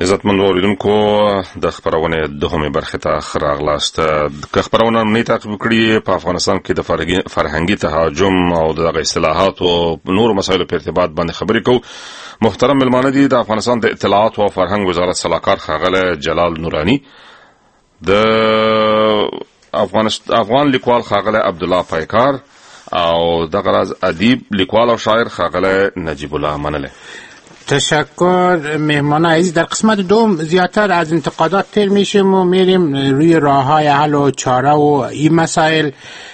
عزتمن اوریدونکو د خبرونه دهمه برخه ته خراغلاست. که خبرونه نه تعقیب کړي په افغانستان کې د فرهنګي تهاجم او د اصلاحات او نور مسایلو په ارتباط باندې خبرې کوو. محترم ملمانه دي د افغانستان د اطلاعات او فرهنګ وزارت صلاحکار خاغله جلال نورانی، د افغان لیکوال خاغله عبدالله پایکار او د غراز ادیب لیکوال او شاعر خاغله نجیب الله منله. تشکر مهمان عزیز. در قسمت دوم زیادتر از انتقادات تر میشیم و میریم روی راه‌های حل و چاره و این مسائل.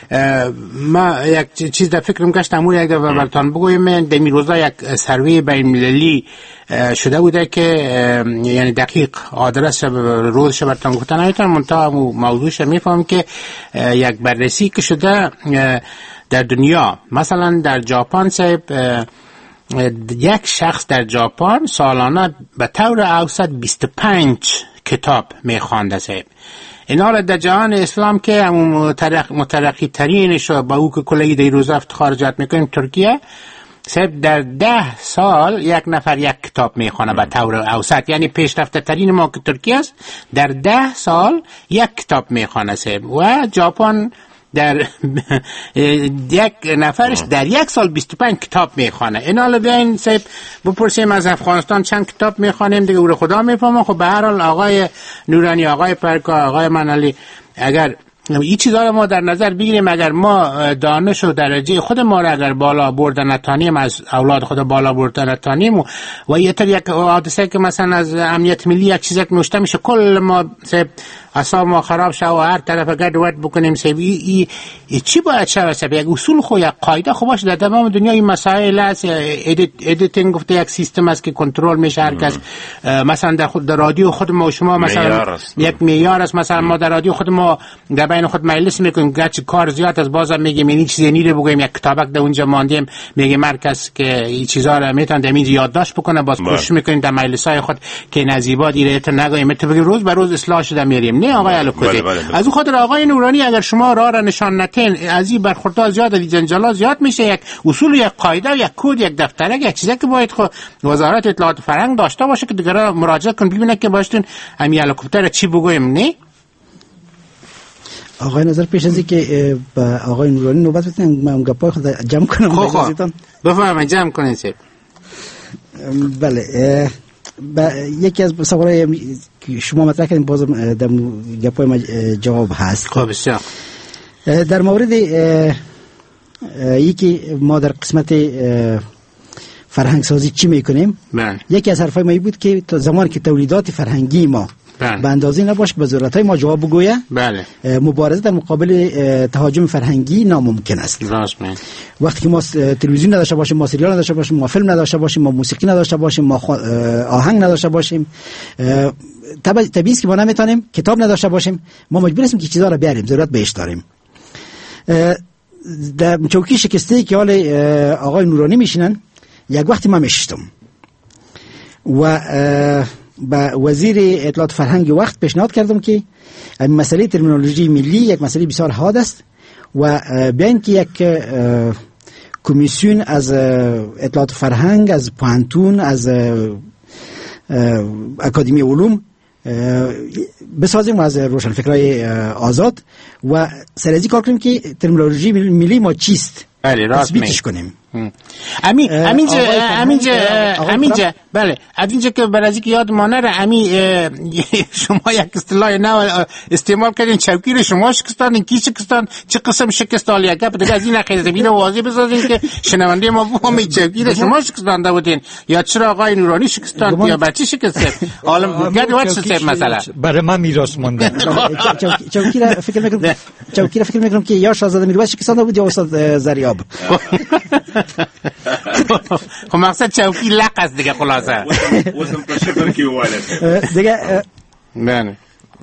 ما یک چیز در فکرم گشت امور یک دفعه براتون بگویم. در این روزا یک سروی بین‌المللی شده بوده که یعنی دقیق آدرس روزش براتون گفتن نمیتونم، منتها موضوعش میفهم که یک بررسی که شده در دنیا، مثلا در ژاپن صاحب یک شخص در ژاپن سالانه به طور اوسط 25 کتاب میخوانده صاحب. اینا را در جهان اسلام که مترقی ترینش و با او که کلی در روز افتخار جات میکنیم ترکیه صاحب، در 10 سال یک نفر یک کتاب میخوانه به طور اوسط. یعنی پیشرفته ترین ما که ترکیه است در 10 سال یک کتاب میخوانه صاحب، و ژاپن در یک نفرش در یک سال 25 کتاب میخوانه. اینا رو بیاین صاحب بپرسیم از افغانستان چند کتاب میخوانیم دیگه، او رو خدا میفهمه. خب به هر حال آقای نورانی، آقای پرکار، آقای منالی، اگر این چیزا رو ما در نظر بگیریم، اگر ما دانش و درجه خود ما رو اگر بالا بردن نتانیم، از اولاد خود بالا بردن نتانیم و یه طور یک حادثه که مثلا از امنیت ملی یک چیزی که نوشته میشه کل ما اصلا ما خراب شد و هر طرف گرد ورد بکنیم سبی چی باید شود سبی؟ یک اصول خو یک قاعده خو باشه. در تمام دنیا این مسائل است. ادیتینگ گفته یک سیستم است که کنترل میشه هر کس. مثلا در رادیو خود ما و شما مثلا یک معیار است. مثلا ما در رادیو خود ما در بین خود مجلس میکنیم، گرچه کار زیاد از بازم میگیم این چیزی نیره بگویم، یک کتابک در اونجا ماندیم میگه مرکز که این چیزا رو میتونه در اینجا یادداشت بکنه، باز کوشش میکنیم در مجلسای خود که نزیبا دیره تا نگایم تو بگیم روز به روز اصلاح شده میریم. نه آقای الکوزی، از اون خاطر آقای نورانی اگر شما راه را نشان ندین از این برخوردها زیاد، از جنجالا زیاد میشه. یک اصول، یک قاعده، یک کد، یک دفتره، یک چیزی که باید خود وزارت اطلاعات و فرهنگ داشته باشه که دیگه مراجعه کن ببینه که باشتون همین الکوپتر چی بگویم. نه آقای نظر پیش از اینکه با آقای نورانی نوبت بدین من گپای خود جمع کنم. بفرمایید جمع کنین سید. بله، یکی از سوالایی که شما مطرح کردین بازم در گپای ما جواب هست. خب بسیار. در مورد یکی ما در قسمت فرهنگ سازی چی میکنیم؟ یکی از حرفای ما بود که تا زمانی که تولیدات فرهنگی ما به اندازه نباشه به ضرورت‌های ما جواب بگویه، مبارزه در مقابل تهاجم فرهنگی ناممکن است. وقتی که ما تلویزیون نداشته باشیم، ما سریال نداشته باشیم، ما فیلم نداشته باشیم، ما موسیقی نداشته باشیم، ما آهنگ نداشته باشیم، طبیعی است که ما نمیتونیم کتاب نداشته باشیم، ما مجبور هستیم که چیزا رو بیاریم، ضرورت بهش داریم. در چوکی شکسته که حال آقای نورانی میشینن، یک وقتی ما میشتم و با وزیر اطلاعات فرهنگ وقت پیشنهاد کردم که مسئله ترمینولوژی ملی یک مسئله بسیار حاد است و بیاین که یک کمیسیون از اطلاعات فرهنگ، از پوانتون، از اکادمی علوم بسازیم و از روشنفکرای آزاد و سرازی کار کنیم که ترمینولوژی ملی ما چیست تثبیتش کنیم. همینجا بله، همینجا که برای که یاد ما نره شما یک اصطلاح نو استعمال کردین، چوکی رو شما شکستان، کی شکستان، چه قسم شکستان، یک گپ دیگه از این خیلی زمین واضح بسازین که شنونده ما بفهمه چوکی رو شما شکستانده بودین یا چرا آقای نورانی شکستان یا بچه شکسته. حالا گرد وقت شد مثلا برای من میراث مونده. چوکی را فکر میکنم که یا شاهزاده میرویس شکستانده بود یا استاد زریاب. خب مقصد چوکی لق است دیگه. خلاصه وزن پشتر کی واله دیگه. بله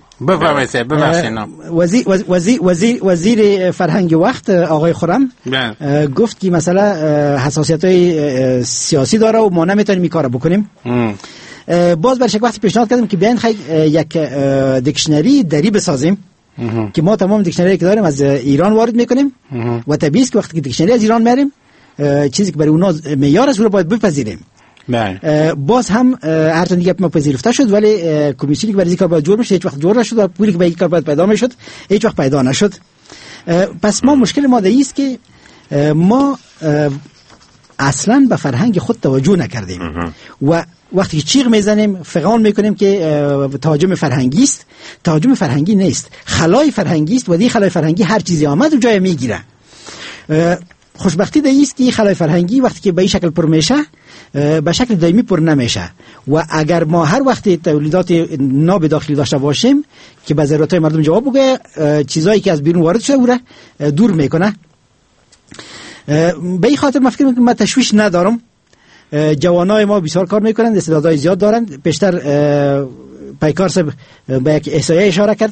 ببخشید. وزیر فرهنگ وقت آقای خرم گفت که مثلا حساسیت‌های سیاسی داره و ما نمیتونیم این کارو بکنیم. باز برش وقتی پیشنهاد کردم که بیاین یک دیکشنری دری بسازیم که ما تمام دیکشنری که داریم از ایران وارد میکنیم و طبیعی است که وقتی که دیکشنری از ایران میاریم چیزی که برای اونا معیار است رو باید بپذیریم. باز هم هر چند دیگه ما پذیرفته شد، ولی کمیسیونی که برای کار باید جور میشه هیچ وقت جور نشد و پولی که برای کار باید پیدا میشد هیچ وقت پیدا نشد. پس ما مشکل ما ده است که ما اصلا به فرهنگ خود توجه نکردیم و وقتی که چیغ میزنیم فغان میکنیم که تهاجم فرهنگی است. تهاجم فرهنگی نیست، خلای فرهنگی است و دی خلای فرهنگی هر چیزی آمد و جای میگیره. خوشبختی ده است که خلای فرهنگی وقتی که به این شکل پر میشه به شکل دائمی پر نمیشه و اگر ما هر وقت تولیدات ناب داخلی داشته باشیم که به ضرورتهای مردم جواب بگه، چیزایی که از بیرون وارد شده او دور میکنه. به این خاطر من فکر میکنم من تشویش ندارم. جوانای ما بسیار کار میکنند، استعدادهای زیاد دارند. پیشتر پیکار صاحب به یک احصایه اشاره کرد.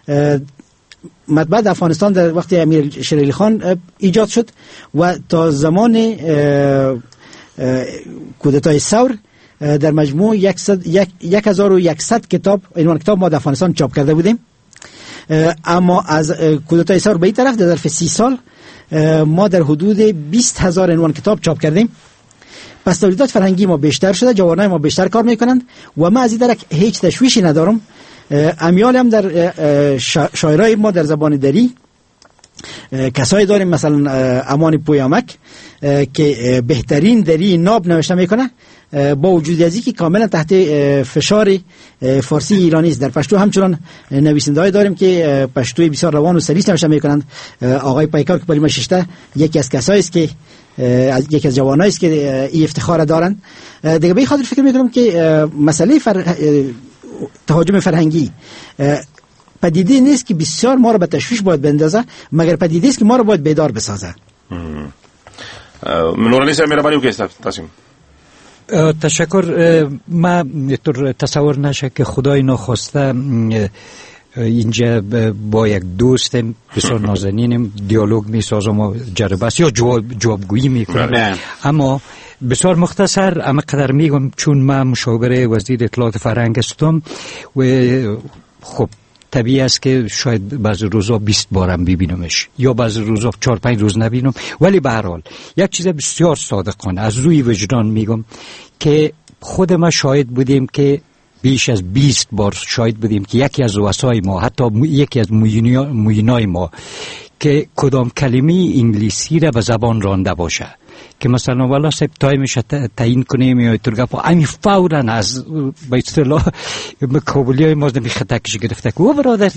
مطبع افغانستان در وقت امیر شیر علی خان ایجاد شد و تا زمان کودتای ثور در مجموع 1100 کتاب عنوان کتاب ما در افغانستان چاپ کرده بودیم. اما از کودتای ثور به این طرف در ظرف 30 سال ما در حدود 20,000 عنوان کتاب چاپ کردیم. پس تولیدات فرهنگی ما بیشتر شده، جوانای ما بیشتر کار میکنند و ما از این درک هیچ تشویشی ندارم. امیال هم در شاعرای ما در زبان دری کسایی داریم مثلا امان پویامک که بهترین دری ناب نوشته میکنه، با وجود ازی که کاملا تحت فشار فارسی ایرانی است. در پشتو همچنان نویسنده‌ای داریم که پشتوی بسیار روان و سلیس نوشته میکنند. آقای پیکار که برای ما ششته یکی از کسایی است که یکی از جوانایی است که این افتخار دارن. دیگه به خاطر فکر میکنم که مسئله تهاجم فرهنگی پدیده نیست که بسیار ما رو به تشویش باید بندازه، مگر پدیده است که ما رو باید بیدار بسازه. نورانی صاحب مهربانی وکړئ تاسو. تشکر. ما طور تصور نشه که خدای ناخواسته اینجا با یک دوستم بسیار نازنینم دیالوگ میسازم و جربست یا جوابگویی میکنم، اما بسیار مختصر اما قدر میگم چون من مشاور وزیر اطلاعات فرهنگ هستم و خب طبیعی است که شاید بعضی روزا 20 بارم ببینمش یا بعضی روزا 4-5 روز نبینم، ولی به هر حال یک چیز بسیار صادقانه از روی وجدان میگم که خود ما شاهد بودیم که بیش از 20 بار شاهد بودیم که یکی از وسای ما حتی یکی از موینای ما که کدام کلمه انگلیسی را به زبان رانده باشه که مثلا والا سب تایمش تعیین کنیم یا ترگفا امی فوراً از به اصطلاح کابلیای ما نمی خطکش گرفته که او برادر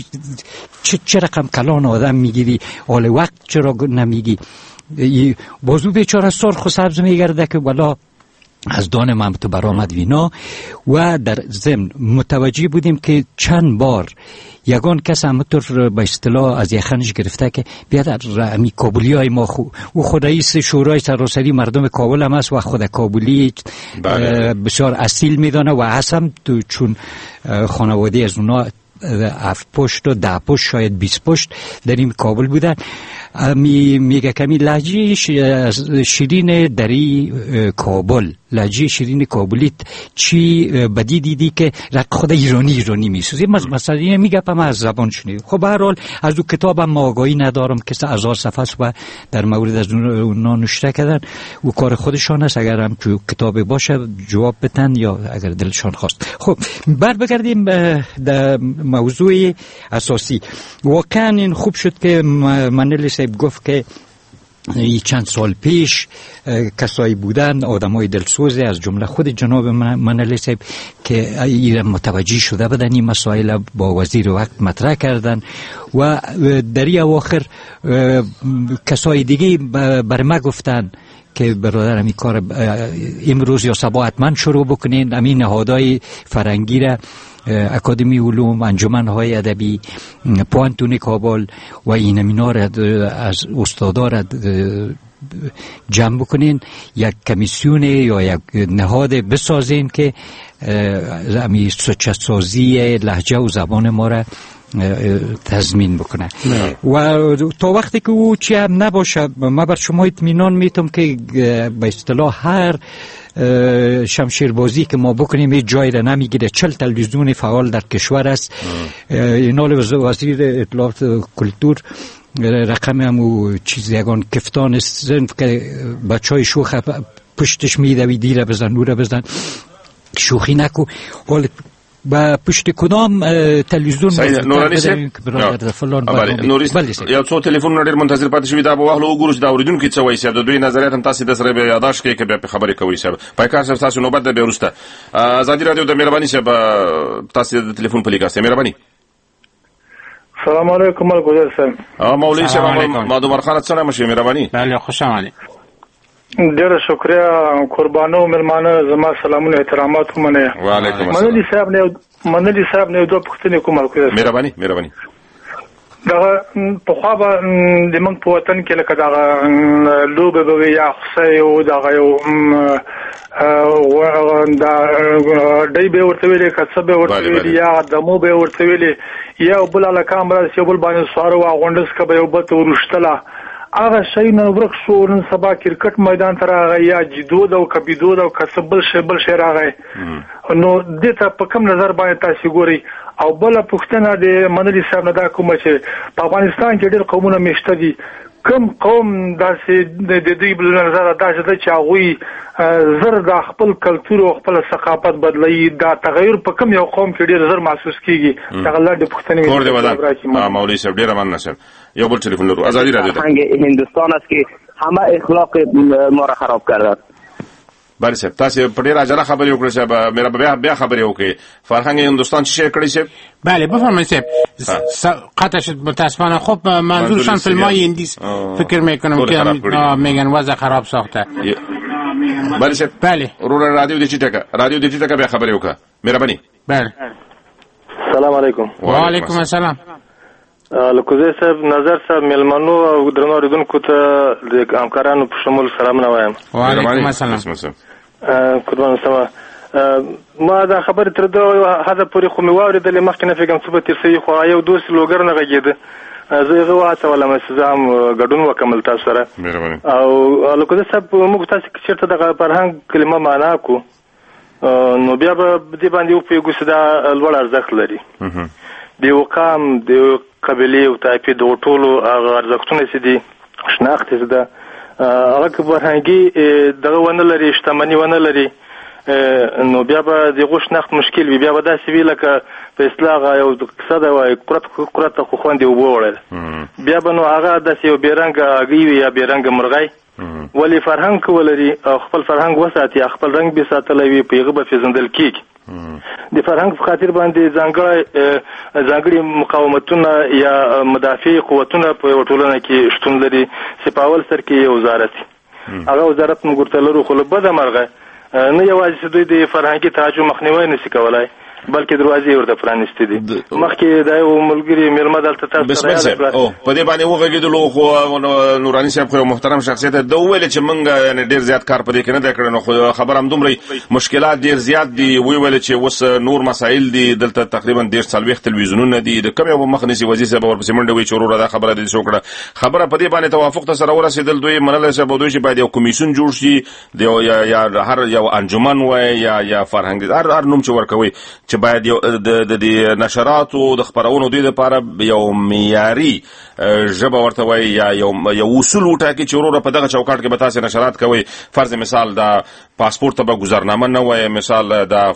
چه رقم کلان آدم میگیری حال وقت چرا نمیگی، بازو بیچاره سرخ و سبز میگرده که والا از دان من تو برآمد وینا. و در ضمن متوجه بودیم که چند بار یگان کس همطور به اصطلاح از یخنش گرفته که بیاد امی کابلی های ما او خود رئیس شورای سراسری مردم کابل هم است و خود کابلی بسیار اصیل میدانه و اصلا چون خانواده از اونا 7 پشت و 10 پشت شاید 20 پشت در این کابل بودن، میگه کمی لهجه شیرین دری کابل، لهجه شیرین کابلیت چی بدی دیدی که خود ایرانی میسوزی. مثلا این میگم از زبان شنید. خب به هر حال از اون کتابم ما آگاهی ندارم که 1000 صفحه است و در مورد از اون نوشته کردن و کار خودشان است، اگر هم کتاب باشه جواب بدن یا اگر دلشان خواست. خب بر بگردیم در موضوع اساسی. واقعا این خوب شد که منلی صاحب گفت که چند سال پیش کسایی بودن آدمای دلسوزی از جمله خود جناب منلی صاحب که ایران متوجه شده بودن این مسائل با وزیر وقت مطرح کردن و در این اواخر کسای دیگه بر ما گفتن که برادر همین کار امروز یا صبح حتما شروع بکنین، همین نهادهای فرهنگی را اکادمی علوم، انجمن‌های ادبی، پوانتون کابل و این همینا را از استادا را جمع بکنین، یک کمیسیون یا یک نهاد بسازین که همین سوچه‌سازی لهجه و زبان ما را تضمین بکنه. و تا وقتی که او چی هم نباشه ما بر شما اطمینان میتونم که به اصطلاح هر شمشیربازی که ما بکنیم یه جای را نمیگیره. 40 تلویزیون فعال در کشور است. اینال وزیر اطلاعات کلتور رقم همو چیز یگان کفتان صنف که بچه های شوخ پشتش میدویدی را بزن او را بزن، شوخی نکو. حال با پشت کدام تلویزیون نورانی یو څو ټلیفون ډېر منتظر پاتې شوي، دا به واخلو وګورو چې دا اورېدونکي څه وایي صاحب، د دوی نظریات هم تاسې د سره بیا یاداشت کړئ که بیا پرې خبرې کوئ صاحب. پایکار صاحب ستاسو نوبت ده بیا وروسته. ازادي راډیو د مهرباني صاحب تاسې د ټلیفون په لیک هستئ. مهرباني. سلام علیکم الګذر صاحب. مولوي صاحب مادومر خان څنګه مشه؟ مهرباني. بله خوش آمدید. ډېره شکریه قربانو مېلمانه، زما سلامونه احترامات ومنئ. وعلیکم السلام. منلي صاحب نه دوه پوښتنې کوم الګذر. مهرباني. دغه پخوا به د موږ په وطن کې لکه دغه لوبې به وي یا خوسۍ او دغه یو ډۍ به یې ورته ویلې، کڅه به یې ورته ویلې، یا دمو به یې ورته ویلې، یا بل هلکان به داسې یو بل باندې سواره وه، غونډس که به یو بل ته ورشتله. هغه شی نن ورک شو. نن سبا کرکټ میدان ته راغی، یا جدو ده او که بیدو ده او که څه بل شی راغی. نو دې ته په کوم نظر باندې تاسې ګورئ؟ او بله پوښتنه د منلي صاحب نه دا کومه چې په افغانستان کې ډېر قومونه میشته دي، کوم قوم داسې د دوی بل نظر داسې ده چې هغوی زر د خپل کلتور او خپل ثقافت بدلوي، دا تغیر په کوم یو قوم کې ډېر زر محسوس کیږي؟ دغه لنډې پوښتنې کور دې ودان. مولوي صاحب ډېره مننه صاحب. یو بل ټلیفون لرو. ازادي راډیو فرهنگ هندوستان است که همه اخلاق ما را خراب کرده. بله صاحب تاسې په ډېره عجله خبرې وکړئ صاحب. مېره بیا خبرې وکړئ. فرهنگ هندوستان چی شی کړی صاحب؟ بله بفرمایید صاحب. قطع شد متاسفانه. خب منظورشان فیلم‌های هندی فکر میکنم که میگن وضع خراب ساخته. بله صاحب. بله رادیو دی ټکا بیا خبرې وکړه. مهرباني. بله. سلام علیکم. وعلیکم السلام. لکوزی صاحب، نظر صاحب، مېلمنو او درنو اورېدونکو ته د همکارانو په شمول سلامونه وایم. وعلیکم السلام. قربان سما. ما دا خبرې تر دغه حده پورې خو مې واورېدلې، مخکې نه فکرم څه به تېر شوي، خو یو دوست لوګر نه غږېده، زه هغه وهڅولم چې زه هم ګډون وکړم تاسو سره. او لکوزی صاحب موږ تاسې چېرته دغه فرهنګ کلمه معنا کړو نو بیا به دې باندې وپوهېږو چې دا لوړ ارزښت لري. د یو قام، د یو قبیلې او طایفې دغو ټولو هغه ارزښتونه چې دي، شناخت چې ده، هغه که فرهنګي دغه ونه لري، شتمني ونه لري، نو بیا به د هغو شناخت مشکل وي. بیا به داسې وي لکه په اصطلاح یو کیسه ده وایي، قرت ته خو خوند یې اوبه وړل. بیا به نو هغه داسې یو بېرنګه هګۍ وي یا بېرنګه مرغۍ. ولې فرهنګ که ولري او خپل فرهنګ وساتي یا خپل رنګ به ساتلی وي، په هغه به پېژندل کېږي. د فرهنګ په خاطر باندې ځانګړي مقاومتونه یا مدافع قوتونه په یوه ټولنه کې شتون لري چې په اول سر کې یو وزارت وي. هغه وزارت موږ ورته لرو، خو له بده مرغه نه یوازې چې دوی د فرهنګي تهاجم مخنیوی نشي کولی، بلکې دروازې ورته پرانیستې دي. مخکې دا یو ملګري مېلمه دلته تاسو ته یاد کړه. په دې باندې وغږېدلو، خو نوراني صاحب خو یو محترم شخصیت ده، وویل چې موږ یعنې ډېر زیات کار په دې کې نه دی کړی، نو خو خبره همدومره مشکلات ډېر زیات دي. وویل چې اوس نور مسایل دي دلته، تقریبا 140 تلویزیونونه دي، د کوم یو مخ نیسي. وزیر صاحب ورپسې منډه وایي چې وروره دا خبره دې وکړه. خبره په دې باندې توافق ته سره ورسېدل، دوی منلی صاحب او دوی چې باید یو کمیسیون جوړ شي، یا هر یو انجمن وای یا فرهنګ، هر نوم چې ورکوي، چې باید یو د نشراتو د خپرونو دوی لپاره یو معیاري ژبه ورته وایي یا یو اصول وټاکي چې وروره په دغه چوکاټ کې به تاسې نشرات کوئ. فرض مثال د پاسپورت ته به ګزارنامه نه وایي، مثال د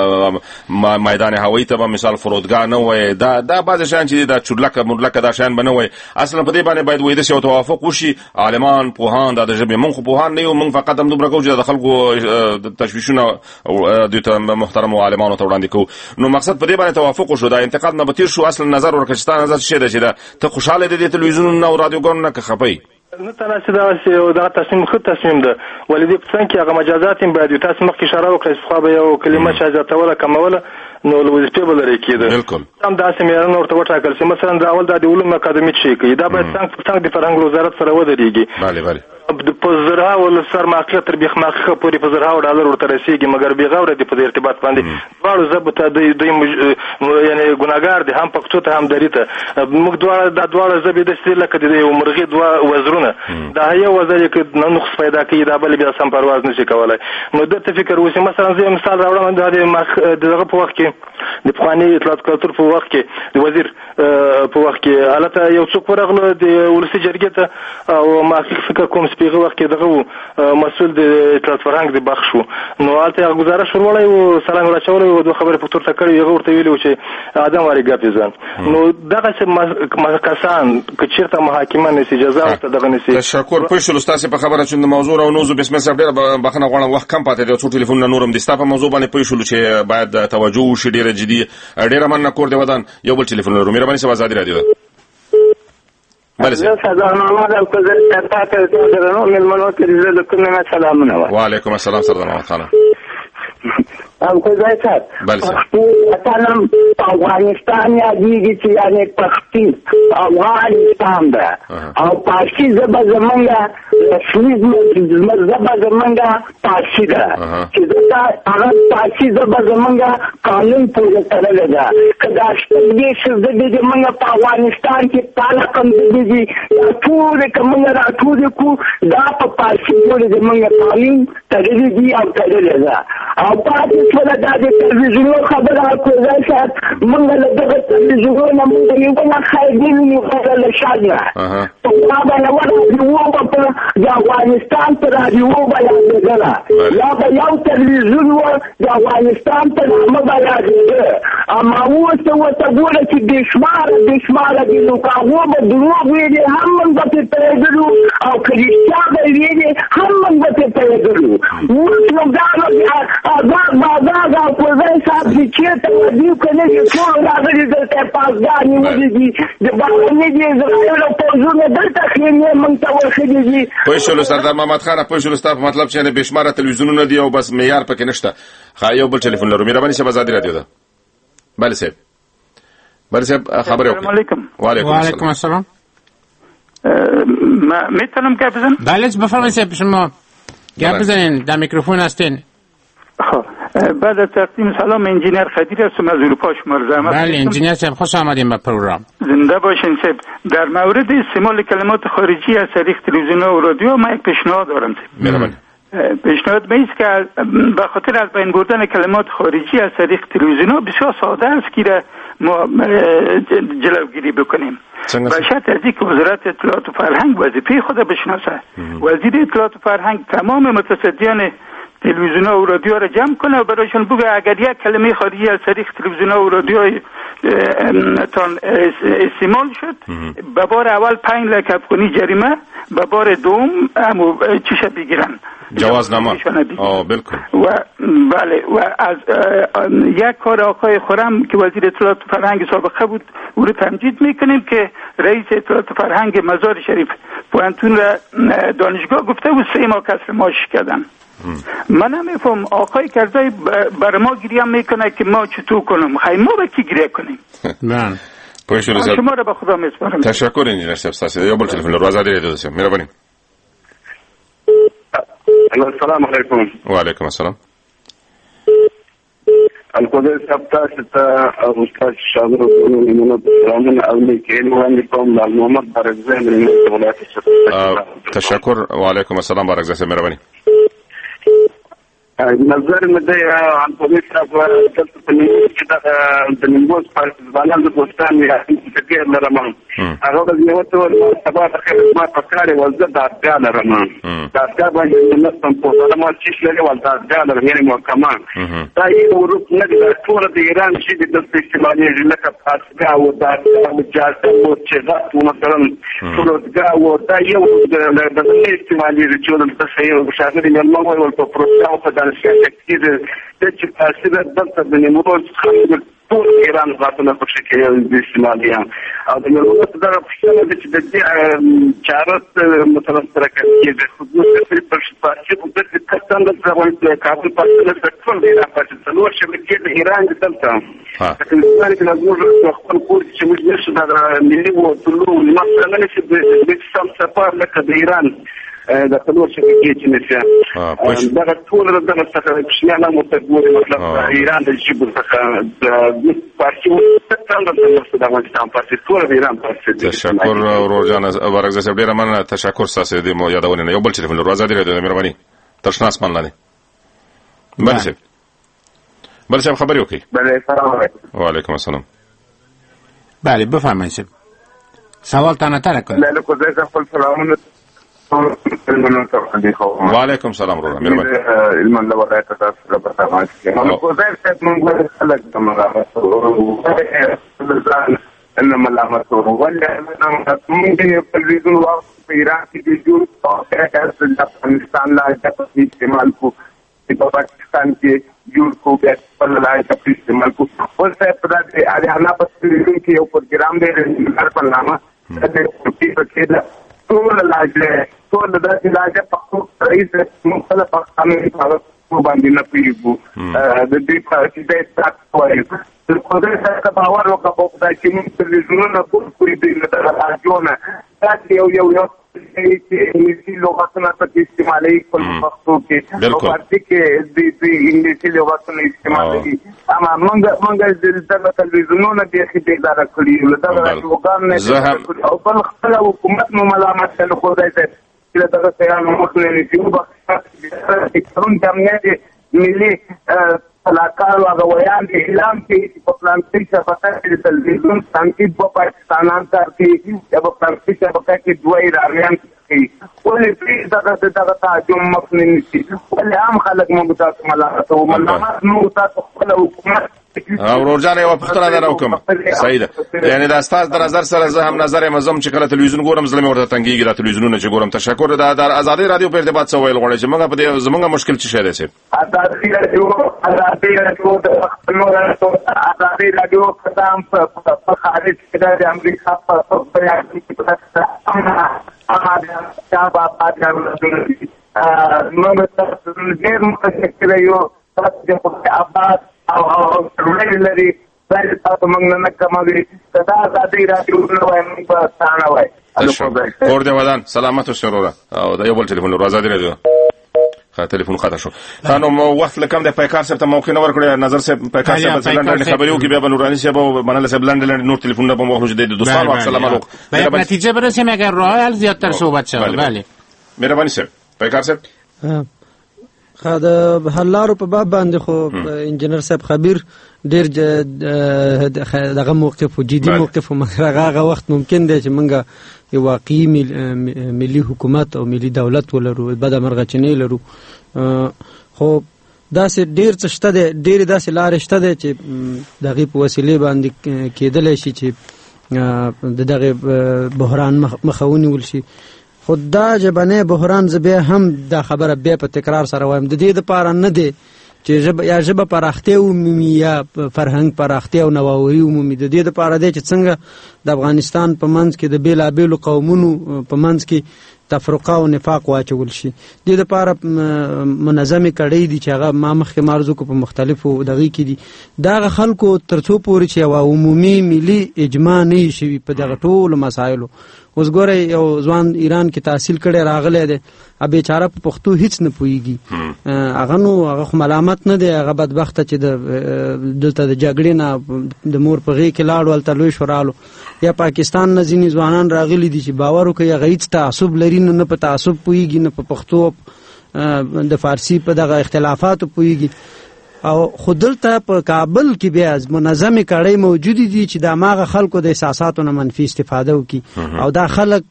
میدان هوایي ته به مثال فرودګاه نه وایي، دا بعضې شیان چې دي دا چورلکه مرلکه دا شیان به نه وایي. اصلا په دې باندې باید وایي داسې یو توافق وشي. عالمان، پوهان، دا د ژبې، موږ خو پوهان نه یو، موږ فقط همدومره کوو چې د خلکو تشویشونه دوی ته محترمو عالمانو ته وړاندې کوو. نو مقصد په دې باندې توافق وشو، دا انتقاد نه به تېر شو. اصلا نظر ورکړه چې ستا نظر څه شی دی چې ته خوشحاله دی د تلویزیونونو او رادیوګانو نه که خفه یې؟ نه تناسې دغه تصمیم ښه تصمیم ده، ولې دې په څنګ کې هغه مجازات هم باید وي. تاسې مخکې اشاره وکړئ چې پخوا به یو کلمه چا زیاتوله کموله نو له وظیفې به لرې کېده. بالکل هم داسې معیارونه ورته وټاکل چې مثلا د اول دا د علومو اکاډمي څه کوي، دا باید څنګ په څنګ د فرهنګ وزارت سره ودرېږي. په زرهاو سر ماخیه تر بیخ ماخیه پورې په زرهاو ډالر ورته رسېږي، مګر بېغوره دي په دې ارتباط باندې. دواړو ژبو ته دوی یعنې ګناهګار دي، هم پښتو ته هم دري ته. موږ دواړه ژبې داسې دي لکه د یو مرغۍ دوه وزرونه. دا یو وزر یې که نقص پیدا کوي، دا بل بیا سم پرواز نشي کولی. نو دته فکر وشي. مثلا زه یو مثال راوړم، دا د دغه په وخت کې د پخواني اطلاعات کلتور په وخت کې د وزیر په وخت کې هلته یو څوک ورغله د ولسي جرګې ته او ما فکر کوم پیغه وخت کې دغه مسول د اطلاعات فرهنګ د بخښ شو نو هلته گزارش ورولای او سلام راچول او د خبرې په تور تکړه یو ورته ویلو چې ادم واری ګپ ځان نو دغه څه کسان چې چیرته محاکمه نسی جزا ورته دغه نسی تشکر پښتو استاد په خبره چې د موضوع او نوزو بسم الله ډېر بخنه غواړم وخت کم پاتې دی څو ټلیفون نورم د ستاسو په موضوع باندې پښتو چې باید توجه وشي ډېر جدي ډېر من کور دی ودان یو بل ټلیفون نورم مهرباني سره آزاد رادیو بله وعلیکم السلام سردار محمد خان خدای صاحب وطنم افغانستان یادیږي چې یعنی پښتون افغانستان ده او پارسي ژبه زمونږه رسمي ژبه زمونږه پارسي ده چې هغه پارسي ژبه زمونږه قانون پورې تړلې ده که دا شپږ ژبې زمونږه په افغانستان کې تاله کمزوري ټول کومه راټول کو دا په پارسي پورې زمونږه قانون تړلې دي او تړلې ده او پاتې ټول دا د تلویزیون خبره کوي چې موږ له دغه تلویزیون نه موږ یو نه خایګین یو خبره شاګه په ما باندې ورته په افغانستان ته راځو باندې یا به یو تلویزیون و د افغانستان ته موږ باندې اما وته ګوره چې بشمار دي نو کاغو به دروغ ویلي هم موږ په پیژنو او کلیسا به ویلي هم موږ په پیژنو نو دا په ځای صاحب چې ته دی کنه چې ټول راغلي دلته پاسګانی ودی د باندې دي زرايل په ځونه دلته خېمه مونږ ته ورخدي دي پښتو سردار محمد خان پښتو ستاسو مطلب چې نه بشماره تلویزیونونه دي او بس معیار پکې نشته خا یو بل ټلیفون لرو مهرباني شه آزاد رادیو ده بله صاحب خبر علیکم وعلیکم السلام میتونم گپ بزنم بله بفرمایید شما گپ بزنین در میکروفون هستین بعد از تقدیم سلام انجینیر خدیر هستم از اروپا شما رو زحمت بله انجینیر صاحب خوش آمدین به پروگرام زنده باشین صاحب در مورد استعمال کلمات خارجی از طریق تلویزیون و رادیو ما یک پیشنهاد دارم صاحب پیشنهاد میست که به خاطر از بین بردن کلمات خارجی از طریق تلویزیون بسیار ساده است که ما جلوگیری بکنیم و شرط از اینکه وزارت اطلاعات و فرهنگ وظیفه خود بشناسه وزیر اطلاعات و فرهنگ تمام متصدیان تلویزیون و رادیو را جمع کنه و برایشون بگه اگر یک کلمه خارجی از طریق تلویزیون و رادیو تان استعمال شد به بار اول 5 لک افغانی جریمه به بار دوم همو چیشه بگیرن جوازنامه بالکل و بله و از یک کار آقای خرم که وزیر اطلاعات فرهنگ سابقه بود او رو تمجید میکنیم که رئیس اطلاعات فرهنگ مزار شریف پوانتون را دانشگاه گفته و 3 ماه کسر معاش کردن من نمیفهم آقای کرزی بر ما گریه میکنه که ما چطور کنیم خیلی ما به کی گریه کنیم من شما را به خدا میسپارم تشکر انجینیر صاحب یا بل تلفن رو آزاد رادیو داشتم مهربانی السلام علیکم و علیکم السلام القدس ثبت استاد شاغر من رامن اولی کین وان کوم لال محمد برزه من ولایت تشکر و علیکم السلام برزه سے مهربانی نظر مده عن پولیس افغان د نیمبوس پارتیزانان د پوسټان یې فکر لرم هغه د یو څور سبا د خدمت په کار وزه د اړتیا لرم دا څنګه باندې نه سم په دغه ما چې لري ولدا د لري محکمه دا یو روپ نه د ټول د ایران چې د استعمالي لکه پاسګه او د جاته او چې دا مثلا ټولګه او دا یو د استعمالي چې د صحیح شاګرد نه مو ول په پروسه او په شکل د چې تاثیر دلته د نیمروز ټول ایران غاټونه په شکل د استعمالیان او د نیمروز د پښتنو د چې د چارت مثلا سره کې د خصوصي پر شپږ په د کستان د ځوان کابل په ټول ایران په څلور شبکې د ایران دلته چې ځکه چې موږ خپل کور چې موږ نشو د ملي وو ټول مثلا چې د سم سفر لکه د ایران د ټول شبکې چې نشه دا ټول د څه پښنه متګوري مطلب ایران د شي څخه د پارتي څنګه د افغانستان پارتي ټول د ایران پارتي تشکر ورجان ورغزه سره ډیره مننه تشکر تاسو د مو یادونه یو بل ټلیفون ورو آزاد رادیو مهرباني ترشناس مان لاندې بله خبري وکي بله سلام علیکم و علیکم السلام بله بفرمایید سوال تنه تر کنید له کوزه خپل سلامونه وعلیکم سلام ورو مهرباني علم الله ولایت تاسو په تماس کې نو کو ځای څه موږ خلک دماغه ان ملامت ولا موږ په ریزون وخت په ایران کې د جوړ او د افغانستان لا د استعمال کو په پاکستان کې جوړ کو بیا په لای د استعمال کو او څه په دې اړه په ریزون کې یو پروګرام دی په نامه د کې د ټول لاجه ټول د لاجه په خپل رئیس مختلف قانوني په باندې نه پیږو د دې په چې د تاسو وایي د کوډه څخه باور وکړو چې موږ په ژوند کې کوم دې نه راځونه تاسو یو چې انګلیسي لغاتونه په استعمالي کول پښتو کې او پارتي کې د انګلیسي لغاتونه استعمالي اما موږ د تلویزیونونو د خدای کړی له دا وګورم او بل خپل حکومت مو ملامت کړي خو دای چې دا څنګه موږ نه نیو بخښه څنګه جمعیت ملي کلاکار هغه ویان دي اعلان کې په پلانټي شبکه کې د تلویزیون تنقید په پاکستانان کې یا په پلانټي شبکه کې دوی راغلي ولې دا تعجب مخنی نشي ولې عام خلک موږ تاسو ملامت او ملامت نو تاسو خپل حکومت ورورجان یو پختره درو کوم صحیح ده یعنی دا استاد در نظر سره زه هم نظر مزم چې کله تلویزیون ګورم زلمه ورته تنګیږي د تلویزیونونو چې ګورم تشکر د ازادي رادیو په ارتباط سره ویل غواړم چې موږ په دې زمونږ مشکل څه شي ده ازادي رادیو قدم په خارج کې د امریکا په بیان کې موږ تاسو ډېر متشکر یو تاسو په آباد او لري ځای تاسو موږ نه کوموي دا ازادي رادیو نو وایم په ثانه وای اور دی ودان سلامت او شروره او دا یو بل ټلیفون ورو ازادي رادیو ټلیفون خاطر شو خانو مو وخت لکم د پیکار صاحب ته موقع نور کړی نظر صاحب پیکار صاحب لندن خبريو کې بیا بنورانی صاحب او منل صاحب لندن نور ټلیفون نه به موجود دي دوستان و سلام علیکم به نتیجه برسیم اگر راه زیاتر صحبت شود بله مهرباني صاحب پیکار صاحب خاطر حلارو په باب باندې خو انجنیر صاحب خبير ډیر دغه موقف او جدي موقف هغه وخت ممکن دی چې منګه یو واقعي ملي حکومت او ملي دولت ولرو بده مرغچنی لرو خو داسې ډیر څه شته دی ډیر داسې لارې شته دی چې دغه په وسیله باندې کېدل شي چې دغه بحران مخاوني ولشي خدا جبنه بحران زبه هم دا خبره به په تکرار سره وایم د دې لپاره نه دی چې ژبه پراختیا او یا فرهنګ پراختیا او نواوري عمومي د دې لپاره دی چې څنګه د افغانستان په منځ کې د بیلابیلو قومونو په منځ کې تفرقه او نفاق واچول شي د دې لپاره منظمه کړي دي چې هغه ما مخکې مارزو کو په مختلفو دغه کې دي دا خلکو ترڅو پورې چې عمومي ملي اجماع نه شي په دغه ټولو مسایلو اوس ګوره یو ځوان ایران کې تحصیل کړي راغلی دی ا بیچاره په پښتو هیڅ نه پوهیږي هغه ملامت نه دی هغه بدبخته چې دلته د جګړې نه د مور په غېږ کې لاړ ولته لوی شورالو یا پاکستان نه ځینې ځوانان راغلي دي چې باور وکړي هغه هیڅ تعصب لري نه په تعصب پوهیږي نه په پښتو د فارسی په دغه اختلافاتو پوهیږي او خودلته په کابل کې بیا منظمه کړي موجود دي چې د ماغه خلکو د احساساتو نه منفي استفاده وکي او دا خلک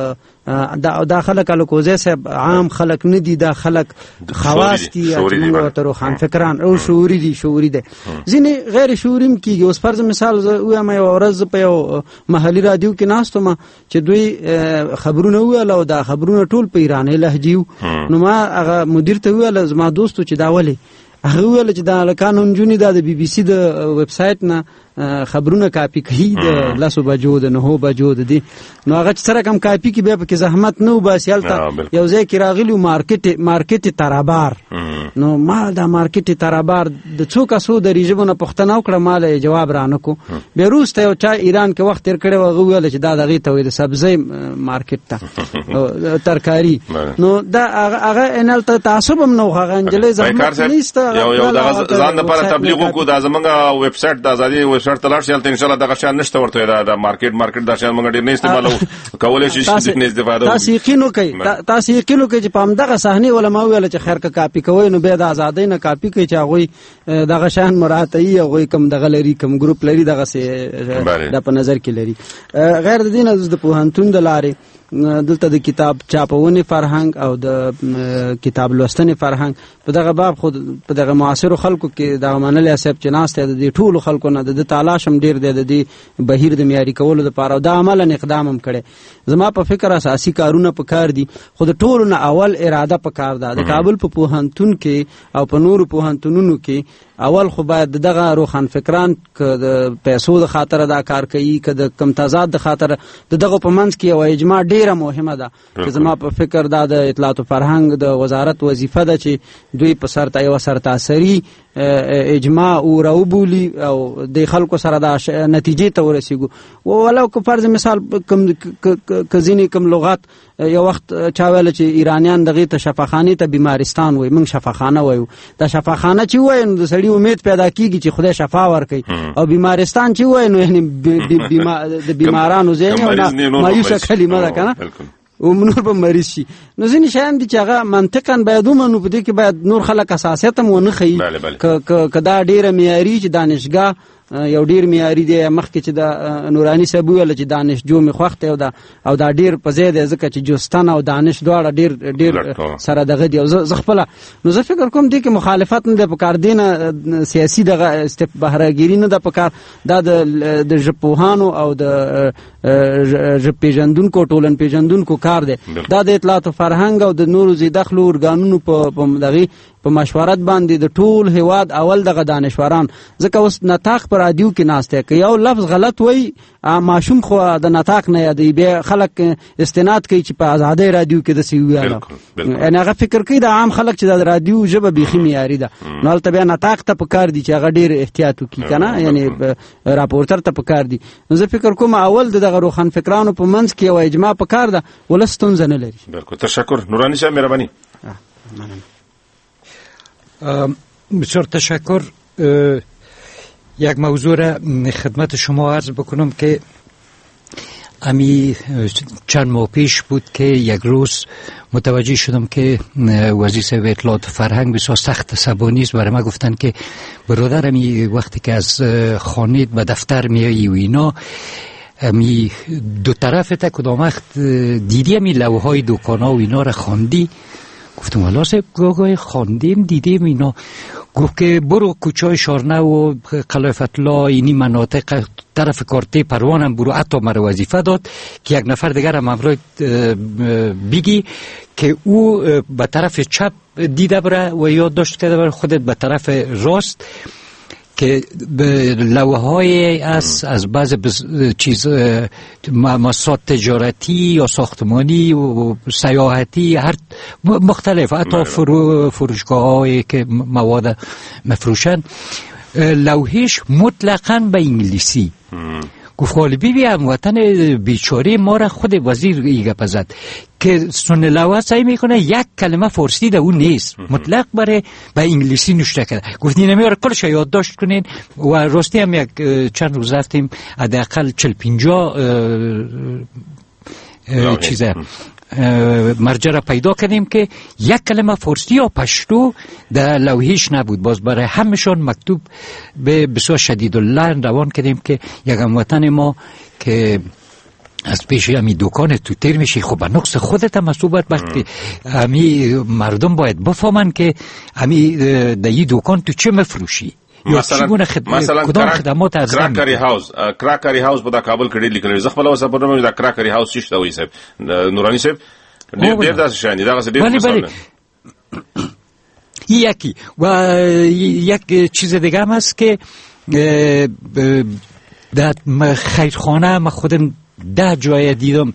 الکوزه صاحب عام خلک نه دي دا خلک خواص دي او تر خان فکران او شعوري دي ځینې غیر شعوري کیږي اوس فرض مثال وایم یو ورځ په یو محلي رادیو کې ناستم چې دوی خبرونه ویل او دا خبرونه ټول په ایراني لهجه نو ما هغه مدیر ته ویل زما دوستو چې دا ولي هغه ویل چې دا قانون جونی دا د بي بي سي د ویب سټ نه خبرونه کاپی کوي د لاسو بجو د نه بجو د دي نو هغه سره کم کاپی کې به کې زحمت نه وباسیالته یو ځای کې راغلی مارکیټ ترابار نو ما دا مارکیټ ترابار د څوک اسو د ریجبونه پښتنه وکړه مال جواب رانکو بیروسته یو چا ایران کې وخت تر کړي وغه ویل چې دا دغه ته د سبزی مارکیټ ته ترکاری نو دا هغه انل ته تعصب هم نو هغه انجلې زحمت نشته یو دا ځان لپاره تبلیغ کو دا زمونږه ویب سټ د ازادي ویب سټ تلاش یالته ان شاء الله دغه شان نشته ورته دا مارکیټ دا شان موږ ډیر نه استعمالو کولای شي چې نه استفاده تاسو یقینو کوي چې پام دغه صحنه علماء ویل چې خیر کا کاپی کوي نو به د ازادۍ نه کاپی کوي چې هغه دغه شان مراتعي هغه کم دغه لري کم ګروپ لري دغه سه د په نظر کې لري غیر د دین د پوهنتون د لارې دلته د کتاب چاپونې فرهنګ او د کتاب لوستنې فرهنګ په دغه باب خو په دغه معاصرو خلکو کې دغه منلی صاحب چې ناست دی د دې ټولو خلکو نه د تلاش هم ډېر دی د دې بهیر د معیاري کولو دپاره او دا عملا اقدام هم کړی. زما په فکر اساسي کارونه په کار دي خو د ټولو نه اول اراده په کار ده. د کابل په پوهنتون کې او په نورو پوهنتونونو کې اول خو باید دغه روښان فکران که د پیسو د خاطره دا کار کوي که د کم تضاد د خاطره د دغه په منځ کې یو اجماع ډیره مهمه ده چې زما په فکر دا د اطلاعات و فرهنګ د وزارت وظیفه ده چې دوی په سر یوه سرتاسري اجماع او راوبولي او د خلکو سره د نتیجې ته ورسیږو. ولو که فرض مثال که ځینې کم لغات یو وخت چا ویله چې ایرانیان دغې ته شفاخانې ته بیمارستان وایي موږ شفاخانه وایو. دا شفاخانه چې وایي نو د سړي امید پیدا کېږي چې خدای شفا ورکوي او بیمارستان چې وایي نو یعنې د بیمارانو ځای او مایوسه کلمه ده که نه او نور به مریض شي. نو ځینې شیان دي چې هغه منطقا باید ومنو په دې کې باید نور خلک اساسیت هم ونه ښیي که دا ډېره معیاري چې دانشګاه یو ډیر معیاري دی مخکې چې د نوراني صاحب وویل چې دانشجو مې خوښ دی او دا ډیر په ځای دی ځکه چې جوستن او دانش دواړه ډیر سره دغه دي او زه خپله نو زه فکر کوم دې کې مخالفت نه دی پکار دی نه سیاسي دغه بهرهګیري نه ده پکار دا د ژبپوهانو او د ژب پیژندونکو ټولن پیژندونکو کار دی. دا د اطلاعات و فرهنګ او د نورو زیدخلو ارګانونو په دغې په مشورت باندې د ټول هیواد اول دغه دانشوران ځکه اوس نطاق په رادیو کې ناست دی که یو لفظ غلط وایي ماشوم خو د نطاق نه یادوي بیا خلک استناد کوي چې په ازادۍ رادیو کې داسې وویاله یعنې هغه فکر کوي د عام خلک چې د رادیو ژبه بیخي معیاري ده نو هلته بیا نطاق ته پکار دي چې هغه ډېر احتیاط وکړي که نه یعنې راپورټر ته پکار دي. نو زه فکر کوم اول د دغه روښان فکرانو په منځ کې یوه اجماع پکار ده ولس ستونزه نه لري. بالکل تشکر. نورانی صاحب مهربانی. بسیار تشکر. یک موضوع را خدمت شما عرض بکنم که امی چند ماه پیش بود که یک روز متوجه شدم که وزیر اطلاعات و فرهنگ بسیار سخت عصبانی است. برای ما گفتن که برادر امی وقتی که از خانه به دفتر میایی و اینا امی دو طرف تا کدام وقت دیدی امی لوحهای دکانا و اینا را خواندی؟ گفتم والا صاحب گاهی خواندیم دیدیم اینا. گفت که برو کوچه شارنه و قلعه فتلا اینی مناطق طرف کارته پروانم برو. حتی مرا وظیفه داد که یک نفر دیگر هم امروز بگی که او به طرف چپ دیده بره و یاد داشت کرده بره خودت به طرف راست که لوحه‌های از بعض چیز مؤسسات تجارتی یا ساختمانی و سیاحتی هر مختلف حتی فروشگاه‌هایی که مواد مفروشن لوحش مطلقاً به انگلیسی. گفت خالی بی هموطن بیچاره ما را خود وزیر ایگه پزد که سن لوحه سعی میکنه یک کلمه فارسی ده اون نیست مطلق برای به انگلیسی نوشته کرده. گفت اینه میاره کلش یادداشت کنین و راستی هم یک چند روز رفتیم حداقل 40-50 چیزه مرجع را پیدا کردیم که یک کلمه فارسی یا پشتو در لوحهش نبود. باز برای همشون مکتوب به بسیار شدید اللعن روان کردیم که یک هموطن ما که از پیش همی دکان تو تیر میشی خب به نقص خودت هم صحبت وقتی همی مردم باید بفهمن که همی در این دکان تو چه مفروشی مثلا کدام خدمات از کراکری هاوس په کابل کې ډېر لیکل زه خپل اوسه په دا کراکری هاوس شته وي صاحب نورانی صاحب ډېر داسې شان دي دا څه ډېر مثال یکی و یک چیز دیگه هم هست که در خیرخانه ما خودم 10 جای دیدم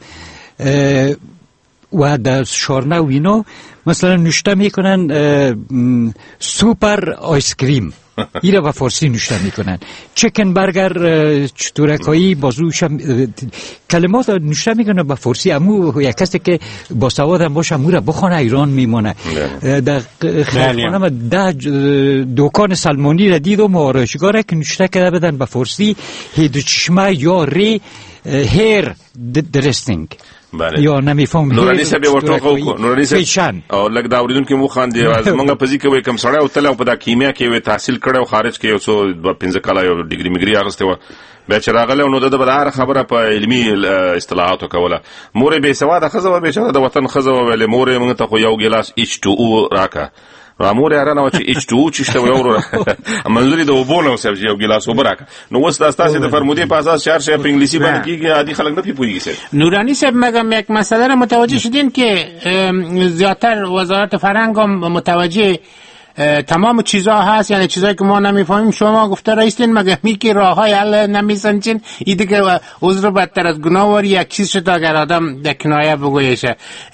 و در شارنه و اینا مثلا نوشته میکنن سوپر آیسکریم این را به فارسی نوشته میکنن چکن برگر چطورکایی بازوش کلمات نوشته میکنن به فارسی. امو یک کسی که با سواد هم باشه امو را بخونه ایران میمونه. در خیرخانه 10 دکان سلمانی را دیدم و آرایشگاه که نوشته کرده بدن به فارسی هیدو چشمه یا ری هیر درستینگ یا نمیفهم. نورانی صاحب ورټوخه نورانی صاحب او لګ دا اوریدونکو مو خان دی زمونږ په ځکه وای کم سړی او تل په دا کیمیا کې وای تحصیل کړو خارج کې یو څو 15 کاله یو ډیګري میګري اغسته و به چراغله نو د بل خبره په علمي اصطلاحاتو کوله مور به سواده خزه و به چا د وطن خزه و له مور موږ ته خو یو ګلاس H2O راکا رامور یارانه چې H2O چې شته یو منځري د وبونو سبزی یو ګلاس وبراکا نو وس د تاسو د فرمودي په اساس چار شی په انګلیسي باندې کیږي عادي خلک نه پیږي سر نورانی صاحب مگم یک مسئله را متوجه شدین که زیادتر وزارت فرهنگ هم متوجه تمام چیزها هست، یعنی چیزایی که ما نمیفهمیم شما گفته رئیسین مگه می که راههای حل نمیسنجین این دیگه عذر بدتر از گناه واری یک چیز شد اگر آدم در کنایه بگویشه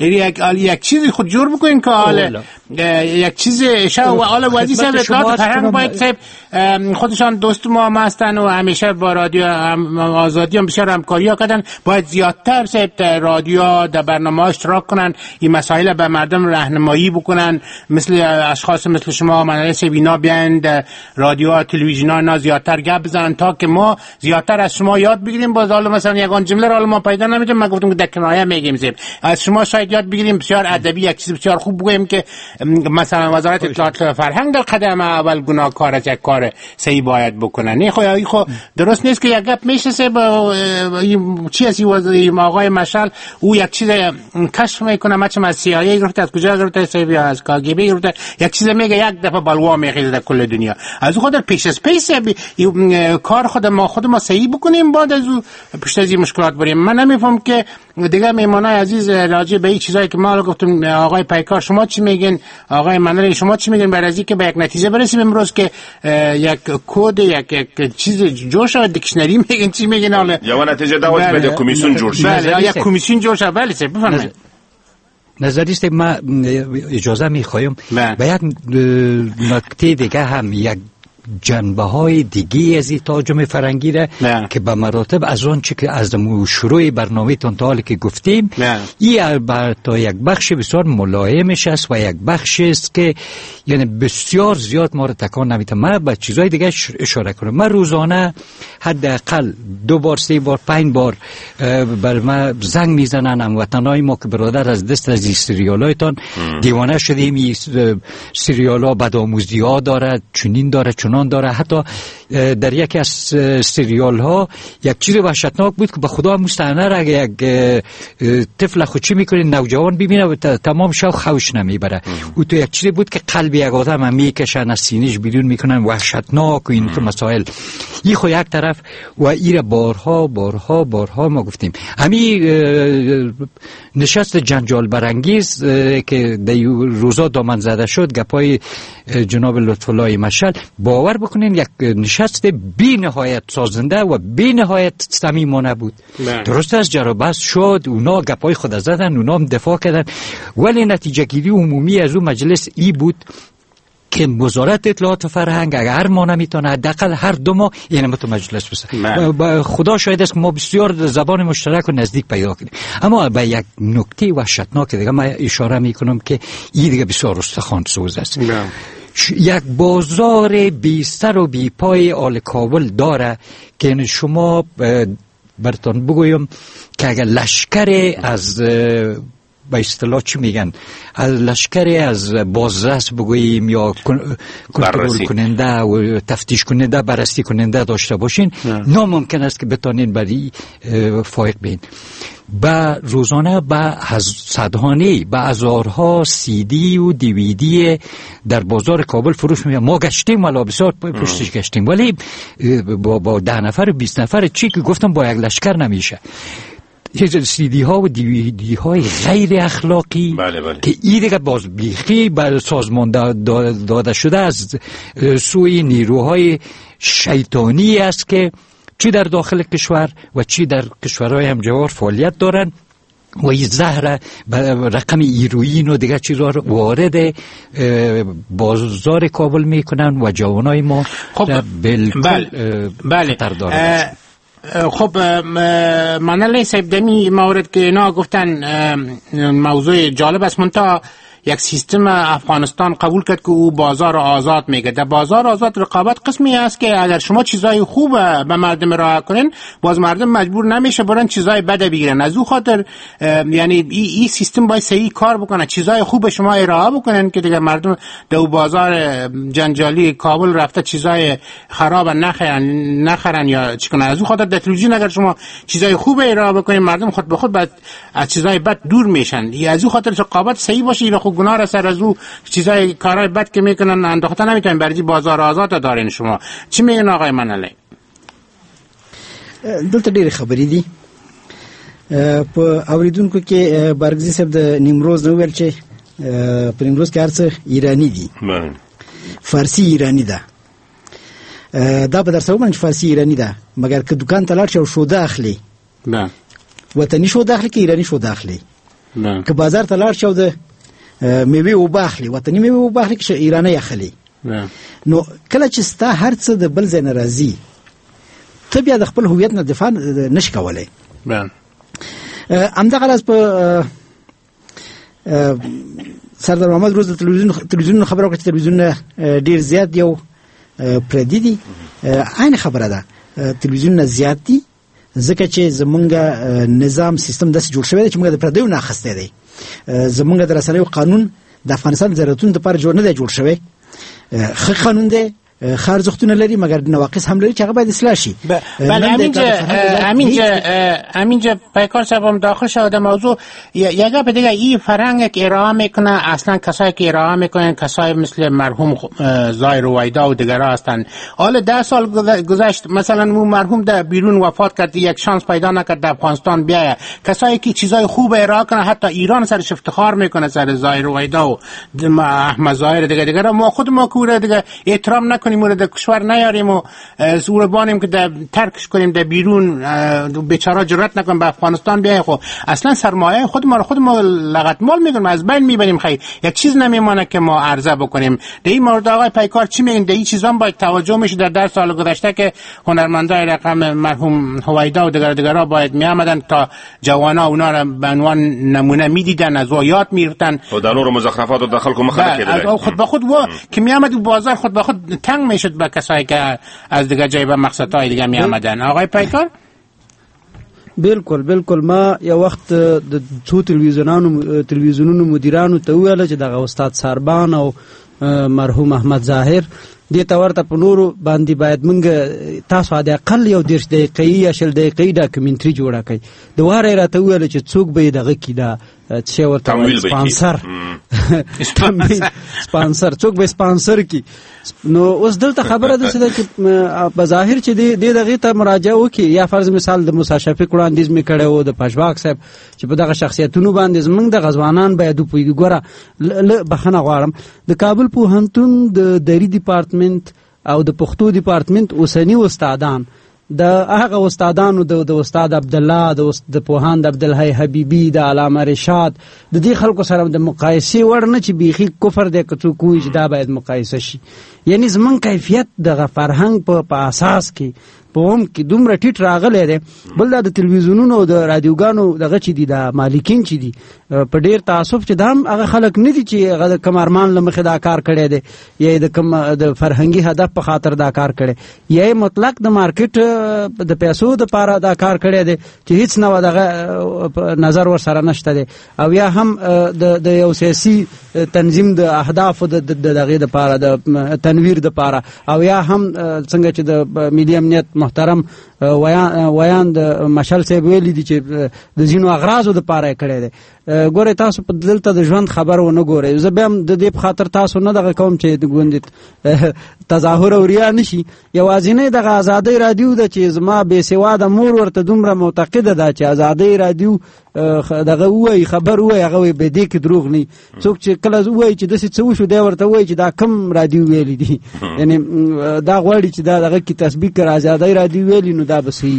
یک چیزی خود جور بکنین که حالا یک چیز شاو حالا وزیر صاحب اطلاعات فرهنگ باید صاحب خودشان دوست ما هم هستن و همیشه با رادیو آزادی هم بسیار همکاری ها کردن، باید زیادتر صاحب رادیو در برنامه ها اشتراک کنن، این مسائل به مردم راهنمایی بکنن، مثل اشخاص مثل شما منال صاحب اینا بیان رادیو تلویزیون ها اینا زیادتر گپ بزنن تا که ما زیادتر از شما یاد بگیریم. باز حالا مثلا یگان جمله را ما پیدا نمیتونیم، من گفتم که در کنایه میگیم صاحب از شما شاید یاد بگیریم بسیار ادبی یک چیز بسیار خوب بگویم که مثلا وزارت اطلاعات فرهنگ در قدم اول گناهکار از یک کار صحیح باید بکنن. نه خو درست نیست که یک گپ میشه صاحب چی هستی وزیر آقای مشعل او یک چیز کشف میکنه مثلا از CIA گرفته از کجا گرفته صاحب یا از KGB گرفته یک چیز میگه یک دفعه بلوا میخیزه در کل دنیا. از خود پیش از پیش کار خود ما صحیح بکنیم بعد از پشت از این مشکلات بریم. من نمیفهم که دیگه میمانای عزیز راجع به این چیزایی که ما گفتم آقای پیکار شما چی میگین، آقای منال شما چی میگین برای اینکه به یک نتیجه برسیم امروز که یک کد یک چیز جور شود دیکشنری میگین چی میگین حالا یا نتیجه دعوت به کمیسیون جور شد بله یک کمیسیون جور شد. بله سه بفرمایید. نظریست ما اجازه میخوایم به یک نکته دیگه هم یک جنبه های دیگه از این تاجم فرنگی را که به مراتب از آن چه که از شروع برنامه تا حالی که گفتیم این تا یک بخش بسیار ملایمش است و یک بخش است که یعنی بسیار زیاد ما را تکان نمیده. من به چیزهای دیگه اشاره کنم. من روزانه حداقل 2 بار 3 بار 5 بار بر ما زنگ میزنن هموطنای ما که برادر از دست از این سریالایتان دیوانه شدیم، این سریالا بدآموزی ها داره چنین داره چنان داره. حتی در یکی از سریال ها یک چیز وحشتناک بود که به خدا مستعانه را اگه یک طفل خود چی میکنه نوجوان ببینه و تمام شب خوش نمیبره. او تو یک چیزی بود که قلب یک آدم میکشن از سینه‌اش بیرون میکنن، وحشتناک و این که مسائل این خو یک طرف و ایره بارها ما گفتیم. همین نشست جنجال برانگیز که در روزا دامن زده شد گپای جناب لطفالله مشعل باور بکنین یک نشست بی نهایت سازنده و بی نهایت صمیمانه بود. درست از جر و بحث شد، اونا گپای خود زدن، اونا هم دفاع کردن، ولی نتیجه گیری عمومی از اون مجلس ای بود که وزارت اطلاعات و فرهنگ اگر ما نمیتونه حداقل هر 2 ماه یعنی تو مجلس بسه. خدا شاید است که ما بسیار زبان مشترک و نزدیک پیدا کنیم. اما به یک نکته وحشتناک دیگه من اشاره میکنم که این دیگه بسیار استخوان سوز است. یک بازار بی سر و بی پای آل کابل داره که شما براتون بگویم که اگر لشکر از به اصطلاح چی میگن از لشکری از بازرس بگوییم یا کنترل کننده و تفتیش کننده بررسی کننده داشته باشین ناممکن است که بتانین برای فائق بین. با روزانه با صدهانه با هزارها CD و DVD در بازار کابل فروش میشه. ما گشتیم ولی بسیار پشتش گشتیم ولی با 10 نفر 20 نفر چی که گفتم با یک لشکر نمیشه. CD ها و DVD های غیر اخلاقی که این دیگه باز بیخی بر سازمان داده شده از سوی نیروهای شیطانی است که چی در داخل کشور و چی در کشورهای همجوار فعالیت دارن و این زهر رقم هیروئین و دیگر چیزها رو وارد بازار کابل میکنن و جوانای ما بالکل خطر داره. خب منال صاحب دمی مورد که اینا گفتن موضوع جالب است، منتها یک سیستم افغانستان قبول کرد که او بازار آزاد میگه. در بازار آزاد رقابت قسمی است که اگر شما چیزای خوب به مردم ارائه کنین باز مردم مجبور نمیشه برن چیزای بد بگیرن. از او خاطر یعنی این سیستم باید صحیح کار بکنه، چیزای خوب شما ارائه بکنن که دیگه مردم در بازار جنجالی کابل رفته چیزای خراب نخرن یا چی کنن. از او خاطر در تلویزیون اگر شما چیزای خوب ارائه بکنین مردم خود به خود بعد از چیزای بد دور میشن. از او خاطر رقابت صحیح باشه. اینا خود گناه را سر از او چیزای کارهای بد که میکنن انداخته نمیتونن برای بازار آزاد دارین. شما چی میگن آقای منالی؟ دلته ډېرې خبرې دي. په اوریدونکو کې بارګزي صاحب د نیمروز نو ویل چې په نیمروز کې هر څه ایرانی دي، فارسی ایرانی ده. دا به درسه ومنم چې فارسی ایرانی ده، مګر که دکان ته لاړ شي او شوده اخلي وطني شوده اخلي که ایرانی شوده اخلي، که بازار ته لاړ شي او د میوې اوبه اخلي وطني میوې اوبه اخلي که ایرانی اخلي، نو کله چې ستا هر څه د بل ځای نه راځي ته بیا د خپل هویت نه دفاع نشي کولی. همدغه راز په سردار محمد روز د تلویزیون خبره وکړه چې تلویزیون ډیر زیات یو پردي دي. عین خبره ده، تلویزیون زیات دي ځکه چې زمونږ نظام سیستم داسې جوړ شوی دی چې موږ د پردیو نه اخیستی دی. زمونږ د رسنیو قانون د افغانستان د ضرورتونو دپاره جوړ نه دی جوړ شوی. ښه قانون دی، ښه ارزښتونه لري، مګر نواقص هم لري چې هغه باید اصلاح شي. بله همینجا پیکار صاحب هم داخل شد در موضوع. یکا به دیگه این فرهنگ که ارائه میکنه اصلا کسایی که ارائه میکنن کسایی مثل مرحوم زایر رویدا و دیگرها هستند. حالا 10 سال گذشت مثلا مرحوم در بیرون وفات کرد، یک شانس پیدا نکرد در افغانستان بیایه. کسایی که چیزای خوب ارائه کنه حتی ایران سرش افتخار میکنه سر زایر رویدا و احمد زایر دیگرها. ما خود ما کوره دیگه احترام کنیم و در کشور نیاریم و او بانیم که در ترکش کنیم در بیرون بیچاره جرأت نکنیم به افغانستان بیایم. خب اصلا سرمایه خود ما لغت مال میکنیم، از بین میبریم. خیلی یک چیز نمیمانه که ما عرضه بکنیم. در این مورد آقای پیکار چی میگن؟ در این چیزا باید توجه میشه. در 10 سال گذشته که هنرمندای رقم مرحوم هویدا و دیگرها باید میآمدن تا جوانا اونا را به عنوان نمونه میدیدن، از یاد میگرفتن و در نور مزخرفات و داخل کوم خلک خود به خود که میآمد بازار خود به خود تنگ میشد به کسایی که از دیگه جای به مقصدهای دیگه می آمدن. آقای پیکار بالکل ما یو وخت د څو تلویزیونونو مدیرانو ته ویل چې دغه استاد سربان او مرحوم احمد ظاهر دې ته ورته په نورو باندې باید موږ تاسو د اقل یو 10 دقیقې یا 10 دقیقې ډاکومنټري جوړه کړئ. د واره راته ویل چې څوک به دغه کې دا چې ورته سپانسر څوک به سپانسر کی. نو اوس دلته خبره ده چې بظاهر چې دغه ته مراجعه وکي یا فرض مثال د موسی شفیق وړاندیز می کړو او د پښواک صاحب چې په دغه شخصیتونو باندې زمونږ د غزوانان باید په ګوره بخنه غواړم د کابل پوهنتون د دری ډپارټمنټ او د پښتو ډپارټمنټ اوسنی استادان د هغه استادانو د استاد عبد الله د پوهاند عبدالحی حبیبی د علامه رشاد د دې خلکو سره د مقایسه ورنه چې بیخي کفر دی که څوک وایي چې دا باید مقایسه شي. یعنی زمون کیفیت د فرهنګ په اساس کې په هم کې دومره ټیټ راغلی دی. بل د تلویزیونونو او د رادیوګانو دغه چې دي د مالکین چې دي په ډیر تعصب چې دا هم هغه خلک نه دي چې هغه د کم ارمان له مخې دا کار کړی دی یا د کم د فرهنګي هدف په خاطر دا کار کړی یا مطلق د مارکیټ د پیسو دپاره دا کار کړی دی چې هیڅ نه دغه نظر ورسره نشته دی او یا هم د یو سیاسي تنظیم د اهدافو د دغې دپاره د تنویر دپاره او یا هم څنګه چې د ملي امنیت محترم ویان د مشال صاحب ویلي دي چې د ځینو اغراضو دپاره یې کړی دی. ګورئ تاسو په دلته د ژوند خبر ونه ګورئ. زه بیا هم د دې په خاطر تاسو نه دغه کوم چې د ګوندې تظاهر او ریا نه شي. یوازینۍ دغه ازادۍ رادیو ده چې زما بېسواده مور ورته دومره معتقده ده چې ازادۍ رادیو دغه ووایي خبر ووایي هغه وایي به دې کې دروغ نه. څوک چې کله ووایي چې داسې څه وشو دی ورته وایي چې دا کم رادیو ویلي دي. یعنې دا غواړي چې دا دغه کې تثبیت کړه ازادۍ رادیو ویلي نو دا به صحیح وي.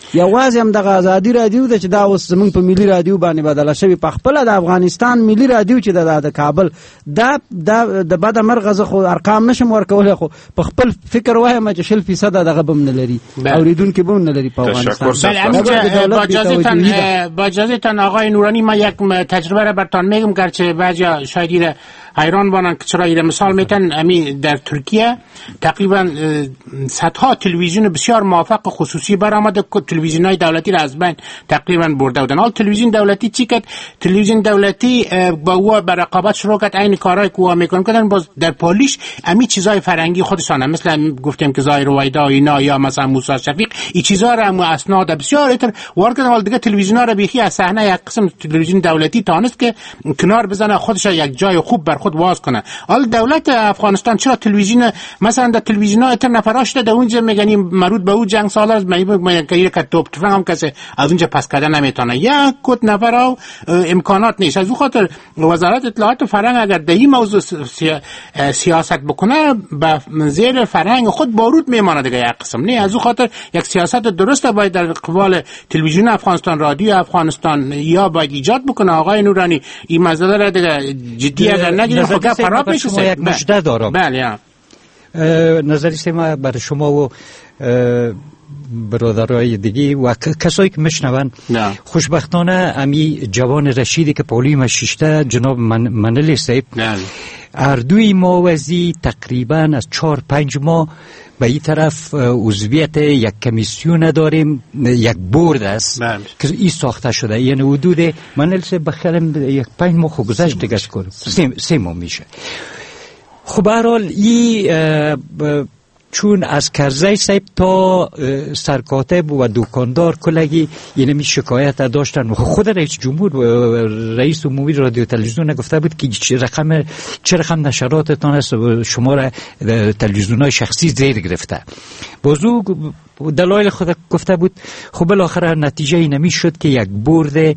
یوازې هم دغه ازادي رادیو ده چې دا اوس زمونږ په ملي رادیو باندې بدله شوي، په خپله د افغانستان ملي رادیو چې د کابل دا د بده مرغه زه خو ارقام نشم ورکولی، خو په خپل فکر وایم چې 20% دغه به هم نه لري، اوریدونکي به هم نه لري په افغانستان. با اجازهتان آقای نورانی، ما یک تجربه را برتان میگم، گرچه بعضیا شاید حیران بانن که چرا ایره مثال میتن. امی در ترکیه تقریبا صدها تلویزیون بسیار موفق خصوصی برآمده که تلویزیون‌های دولتی را از بین تقریبا برده بودن. حال تلویزیون دولتی چی کرد؟ تلویزیون دولتی با او بر رقابت شروع کرد، عین کارهای که او میکنن باز در پالیش امی چیزای فرنگی خودشان، مثل گفتیم که زایر رویدا اینا یا مثلا موسی شفیق، این چیزا را اسناد بسیار اتر وارد کردن. حال دیگه تلویزیون‌ها را بیخی از صحنه یک قسم تلویزیون دولتی تانست که کنار بزنه، خودش یک جای خوب بر خود واز کنه. حال دولت افغانستان چرا تلویزیون مثلا در تلویزیون‌ها اتر نفراش ده اونجا میگنیم مربوط به اون جنگ سالار میگه که توپ تفنگ هم کسی از اونجا پس کردن نمیتونه، یک کت نفرا امکانات نیست. از اون خاطر وزارت اطلاعات و فرهنگ اگر در این موضوع سیاست بکنه به زیر فرهنگ خود بارود میمانه دیگه یک قسم نه. از اون خاطر یک سیاست درست باید در قبال تلویزیون افغانستان، رادیو افغانستان یا باید ایجاد بکنه. آقای نورانی این مسئله را دیگه جدی اگر نگیریم خب خراب میشه. یک مژده دارم. بله نظری ما برای شما و برادرای دیگه و کسایی که میشنون، خوشبختانه امی جوان رشیدی که پولیو شیشته جناب منلی صاحب، اردوی موازی تقریبا از 4-5 ماه به این طرف عضویت یک کمیسیون داریم، یک بورد است که این ساخته شده. یعنی حدود منلی صاحب بخیرم یک 5 ماه خوب گذشت دیگه کنم 3 ماه میشه. خب برحال این چون از کرزی صاحب تا سرکاتب و دکاندار کلگی اینمی شکایت داشتن. خود رئیس جمهور رئیس عمومی رادیو تلویزیون گفته بود که چه رقم نشراتتان است شما را تلویزیون‌های شخصی زیر گرفته. بازو دلایل خود گفته بود. خب بالاخره نتیجه اینمی شد که یک بورد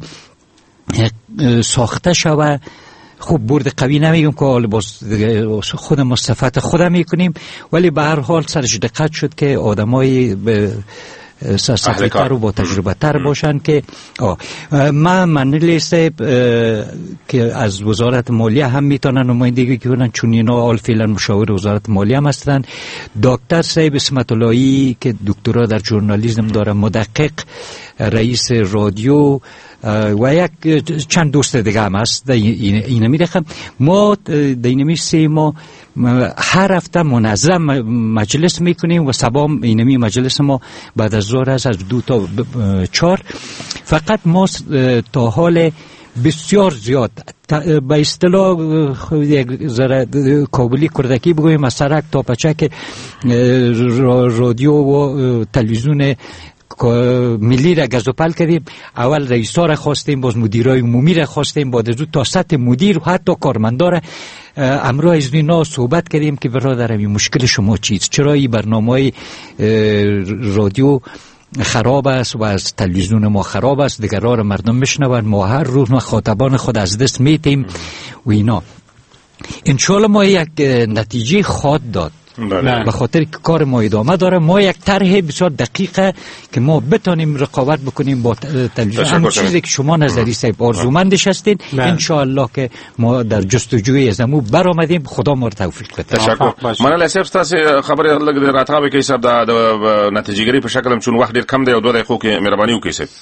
ساخته شود. خب بورد قوی نمیگم که حال باز خود مصفت خودم میکنیم، ولی به هر حال سرش دقت شد که آدمای سرسخت‌تر و با تجربه تر باشن. که منلی صاحب که از وزارت مالیه هم میتونن نمایندگی کنن، چون اینا حال فعلا مشاور وزارت مالیه هم هستن. دکتر صاحب اسمت اللهی که دکترا در ژورنالیسم داره، مدقق، رئیس رادیو و یک چند دوست دیگه هم هست. اینه میرخم ما اینمی 3 ماه هر هفته منظم مجلس میکنیم و سبا اینمی مجلس ما بعد از ظهر از 2 تا 4. فقط ما تا حال بسیار زیاد به اصطلاح یک ذره کابلی کردکی بگویم از سرک تا پچک رادیو و تلویزیون ملی را گزوپل کردیم. اول رئیسا را خواستیم، باز مدیرای عمومی را خواستیم، بعد از تا سطح مدیر و حتی کارمندا امروز از اینا صحبت کردیم که برادر این مشکل شما چیست، چرا این برنامه‌های رادیو خراب است و از تلویزیون ما خراب است، دیگر را مردم میشنون، ما هر روز مخاطبان خود از دست میتیم و اینا. انشالله ما یک نتیجه خواهد داد. به خاطر که کار ما ادامه داره. ما یک طرح بسیار دقیقه که ما بتانیم رقابت بکنیم با تلویزیون، همون چیزی که شما نظری صاحب آرزومندش هستین. انشاءالله که ما در جستجوی از امو برآمدیم. خدا ما رو توفیق بده. تشکر. منل صاحب تاسو خبره لګ راتغه کې صاحب د نتیجګری په شکل چون وخت ډیر کم دی او 2 دقیقو کې مهرباني وکړئ صاحب.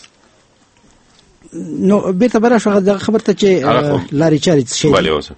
نو بیرته براشو د خبر ته چې لاري چاري شي. بله اوسه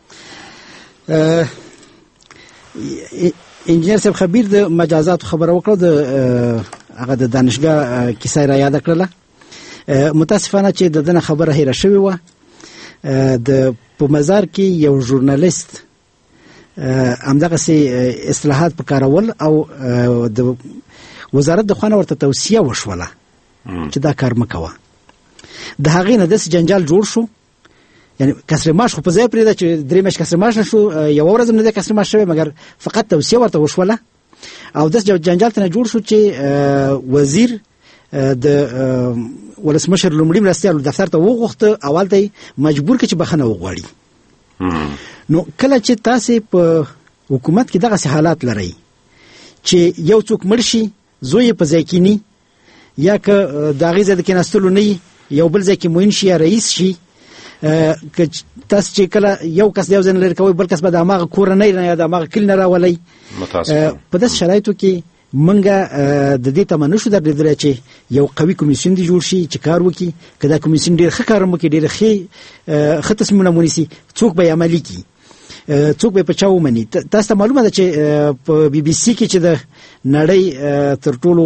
انجنیر صاحب خبیر د مجازات خبره وکړه، د هغه د دانشګاه کیسه را یاد کړله. متاسفانه چې د دنه خبره هیره شوې و. د په مزار کې یو ژورنالیست همدغه سي اصلاحات پکارول او د وزارت د خوانه ورته توصیه وشوله چې دا کار مکوه. د هغې نه داسې جنجال جوړ شو، یعنی کسر معاش خو په ځای پرېږده چې 3 میاشتې کسر معاش نه شو، یوه ورځ هم نه دی کسر معاش شوی، مګر فقط توصیه ورته وشوله او داسې جنجال ته نه جوړ شو چې وزیر د ولسمشر لومړي مرستیال دفتر ته وغوښته، اول ته مجبور کړ چې بخښنه وغواړي. نو کله چې تاسې په حکومت کې دغسې حالات لرئ چې یو څوک مړ شي، زوی یې په ځای کیني، یا که د هغې ځای د کېناستلو نه یو بل ځای کې معین شي یا رئیس شي، که تاسو چې کله یو کس د یو ځای نه لرې کوئ بل کس به د هماغه کورنۍ نه یا د هماغه کلي نه راولئ. په داسې شرایطو کې منګه د دې تمه نشو درلودلی چې یو قوي کمیسیون دی جوړ شي چې کار وکړي. که دا کمیسیون ډېر ښه کار وکړي، ډېر ښه تصمیمونه ونیسي، څوک به یې عملي کړي، څوک به یې په چا ومني. تاسو ته معلومه ده چې په بي بي سي کې چې د نړۍ تر ټولو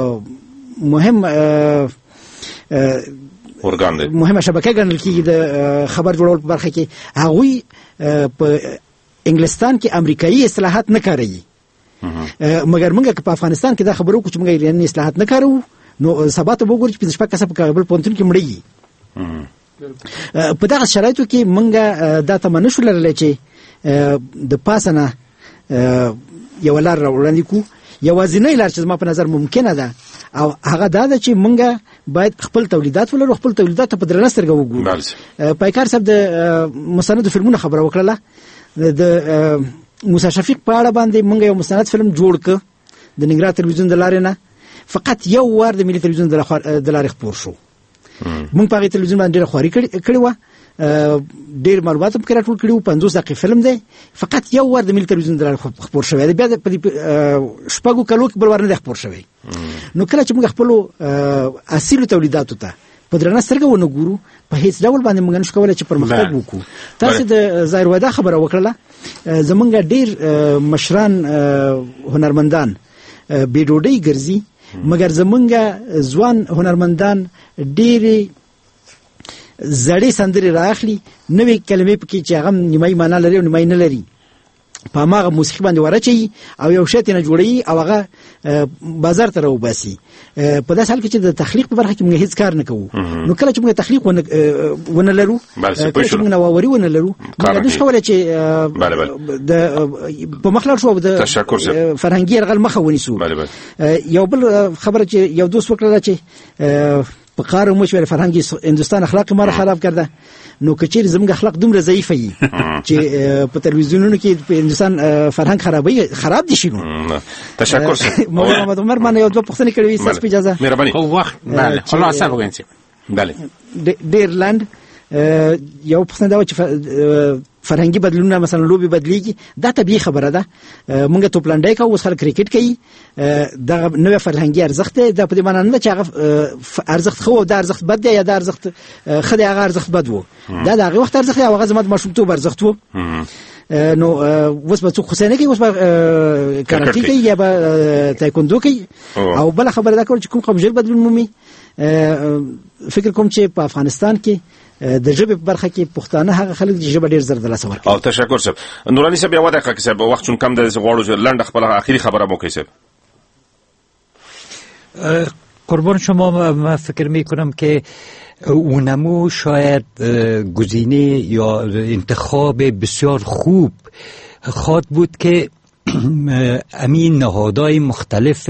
مهمه شبکه ګڼل کېږي د خبر جوړول په برخه کې، هغوی په انګلستان کې امریکایي اصلاحات نه کاروي. مګر موږ که په افغانستان کې دا خبرو کو چې موږ ایراني اصلاحات نه کاروو، نو سبا ته وګورو چې 5 کسه په کابل پوهنتون کې مړېږي. په دغه شرایطو کې موږ دا تمه نشو لرلی چې د پاسه نه یوه لار راوړاندې کړو. یوازینۍ لار چې زما په نظر ممکنه ده او هغه دا ده چې موږ باید خپل تولیدات ولرو، خپل تولیدات ته په درنه سترګه وګورو. پیکار صاحب د مستندو فلمونو خبره وکړله. د موسی شفیق په اړه باندې موږ یو مستند فلم جوړ کړ د ننګرهار تلویزیون د لارې نه، فقط یو وار د ملي تلویزیون د لارې خپور شو. موږ په هغې تلویزیون باندې ډېره خواري کړې وه، ډېر معلومات هم پکې راټول کړي وو. 50 دقیقې فلم دی، فقط یو وار د ملي تلویزیون د لارې خپور شوی دی، بیا په دې 6 کلو کې بل وار نه دی خپور شوی. نو کله چې موږ خپلو اصیلو تولیداتو ته په درنه سترګه ونه ګورو، په هیڅ ډول باندې موږ نشو کولی چې پرمختګ وکړو. تاسو د ظاهر ودا خبره وکړله، زمونږ ډېر مشران هنرمندان بې ډوډۍ ګرځي، مګر زمونږ ځوان هنرمندان ډېرې زړې سندرې رااخلي، نوې کلمې پکې چې هغه نیمایي معنا لري او نیمایي نه لري، په هماغه موسیقي باندې ورچوي او یو شی ترې جوړوي او هغه بازار ته راوباسي. په داسې حال کې چې د تخلیق په برخه کې موږ هیڅ کار نه کوو. نو کله چې موږ تخلیق ونه لرو، کله چې موږ نوآوري ونه لرو، موږ نشو کولی چې په مخ لاړ شو او د فرهنګي یرغل مخه ونیسو. یو بل خبره چې یو دوست وکړله چې په قار مو چې فرهنګي هندوستان اخلاق ما خراب کرده، نو که چیرې زموږ اخلاق دومره ضعیفه وي چې په تلویزیونونو کې په هندوستان فرهنګ خراب دي شي. نو تشکر سر مولانا محمد عمر باندې یو دوه پوښتنې کړې وې، ستاسو په اجازه. مهرباني. وخت خلاصه وګڼئ. بله ډیرلند یو پوښتنه دا و چې فرهنګي بدلونونه مثلا لوبي بدلیږي، دا طبيعي خبره ده. مونږ توپلانډای کوو، اوس خلک کرکټ کوي، دا نوې فرهنګي ارزښت دی. دا په دې معنی نه چې هغه ارزښت خو دا ارزښت بد دی یا دا ارزښت خدای هغه ارزښت بد وو، دا د هغه وخت ارزښت دی، هغه زموږ ماشومتوب ارزښت وو. نو اوس به څوک حسینه کوي، اوس به کراټي کوي یا به تایکوندو کوي. او بل خبره دا کوم چې کوم قبضه بدلون مومي، فکر کوم چې په افغانستان کې د ژبې په برخه کې پښتانه هغه خلک چې ژبه ډېر زر د لاسه ورکوي. او تشکر صاحب. نوراني صاحب یو دقیقه صاحب، وخت چون کم ده، غواړو لنډه خپل اخیری خبره مو کوي صاحب. قربان شما، من فکر میکنم که اونمو شاید گزینه یا انتخاب بسیار خوب خواهد بود که امین نهادهای مختلف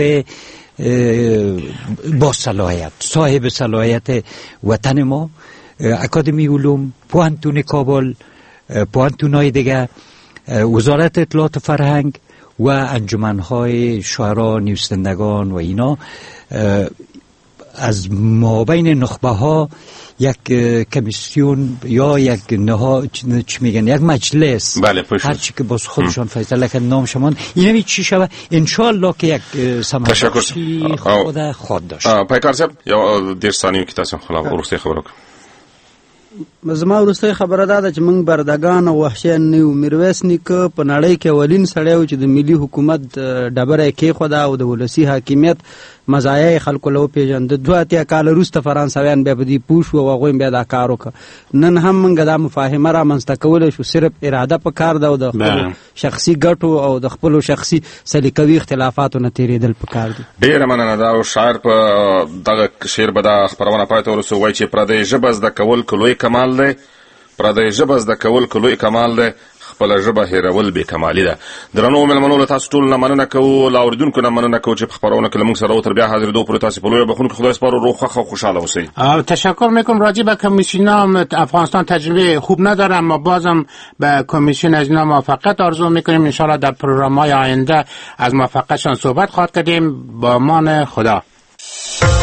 با صلاحیت، صاحب صلاحیت وطن ما، اکادمی علوم، پوهنتون کابل، پوهنتون‌های دیگه، وزارت اطلاعات فرهنگ و انجمن‌های شاعران، نویسندگان و اینا، از مابین نخبه ها یک کمیسیون یا یک نهاد، چی میگن، یک مجلس، هر چی که باز خودشان فیصله کردن نام شما اینمی چی شود، انشالله که یک سماجی خود داشت. پیکار صاحب یا دیر ثانیه که تاسو خلاف ورسته خبرو زما ورسته خبره ده چې موږ بردگان او وحشیان نه یو. میرویس نیکه په نړۍ کې اولین سړی و چې د ملي حکومت ډبره کېښوده او د ولسي حاکمیت مزایای خلکو له وپېژنده. 2 کاله وروسته فرانسویان بیا په دې پوه شو او هغوی بیا دا کار وکړه. نن هم موږ دا مفاهمه رامنځته کولی شو، صرف اراده په کار ده او د خپلو شخصي ګټو او د خپلو شخصي سلیقوي اختلافاتو نه تېرېدل په کار دي. ډېره مننه. دا شاعر په دغه شعر به دا خپرونه پای ته ورسوي، وایي چې پردۍ ژبه زده کول که لوی کمال دی، پردۍ ژبه زده کول که لوی کمال دی، خپل ژبه هیرول بې کمالي ده. درنو مېلمنو، له تاسو ټولو نه مننه کوو، له اورېدونکو نه مننه کوو چې په خپرونه کې له موږ سره و. تر بیا حاضرېدو پورې تاسې په لویه بخښونکي خدای سپارو، روغ خوښ او خوشحاله اوسئ. تشکر میکنم. راجع به کمیسیون افغانستان تجربه خوب نداره، اما بازم به کمیسیون از اینا موفقیت آرزو میکنیم. انشاءالله در پروگرام‌های آینده از موفقیتشان صحبت خواهد کردیم. با امان خدا.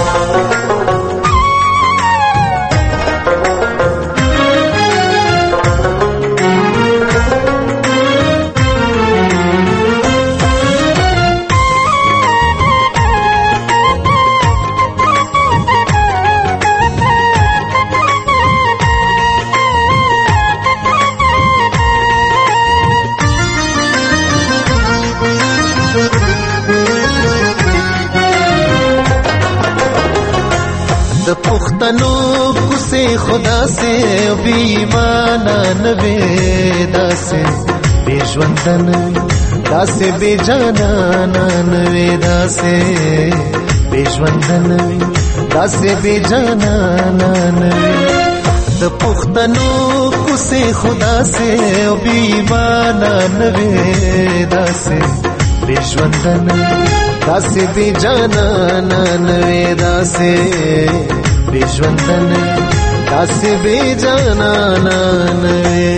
پختنو کوسه خدا سے بیمانا نوے داسے بے ژوندن داسے بے جانا نوے داسے بے ژوندن داسے بے جانا نوے د پختنو کوسه خدا سے بیمانا نوے داسے بے ژوندن داسې بې جانا نوې داسې بې ژوندن داسې بې جانا نوې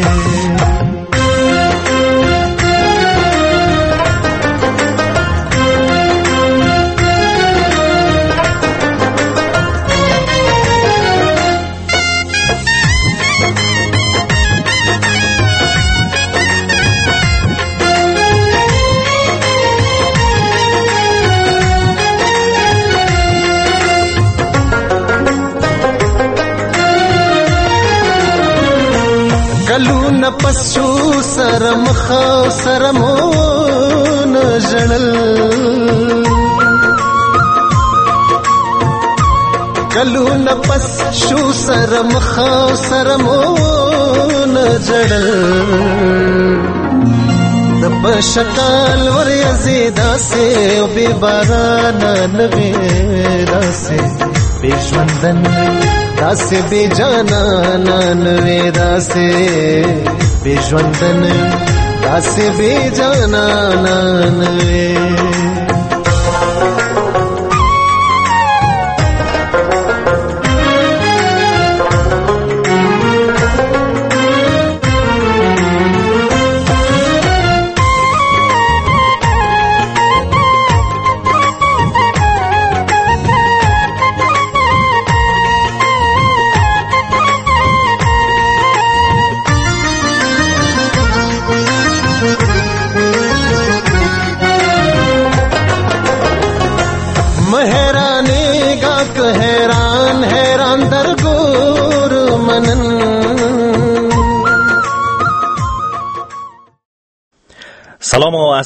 کلونه پس شو سره مخاو سره مون ژړل کلونه پس شو سره مخاو سره مون ژړل د بشکال ورځې داسې او بې بارانه نوې داسې بې ژوندن داسې بې جانا نوې داسې بې ژوندن داسې بې جانا نوې سلام و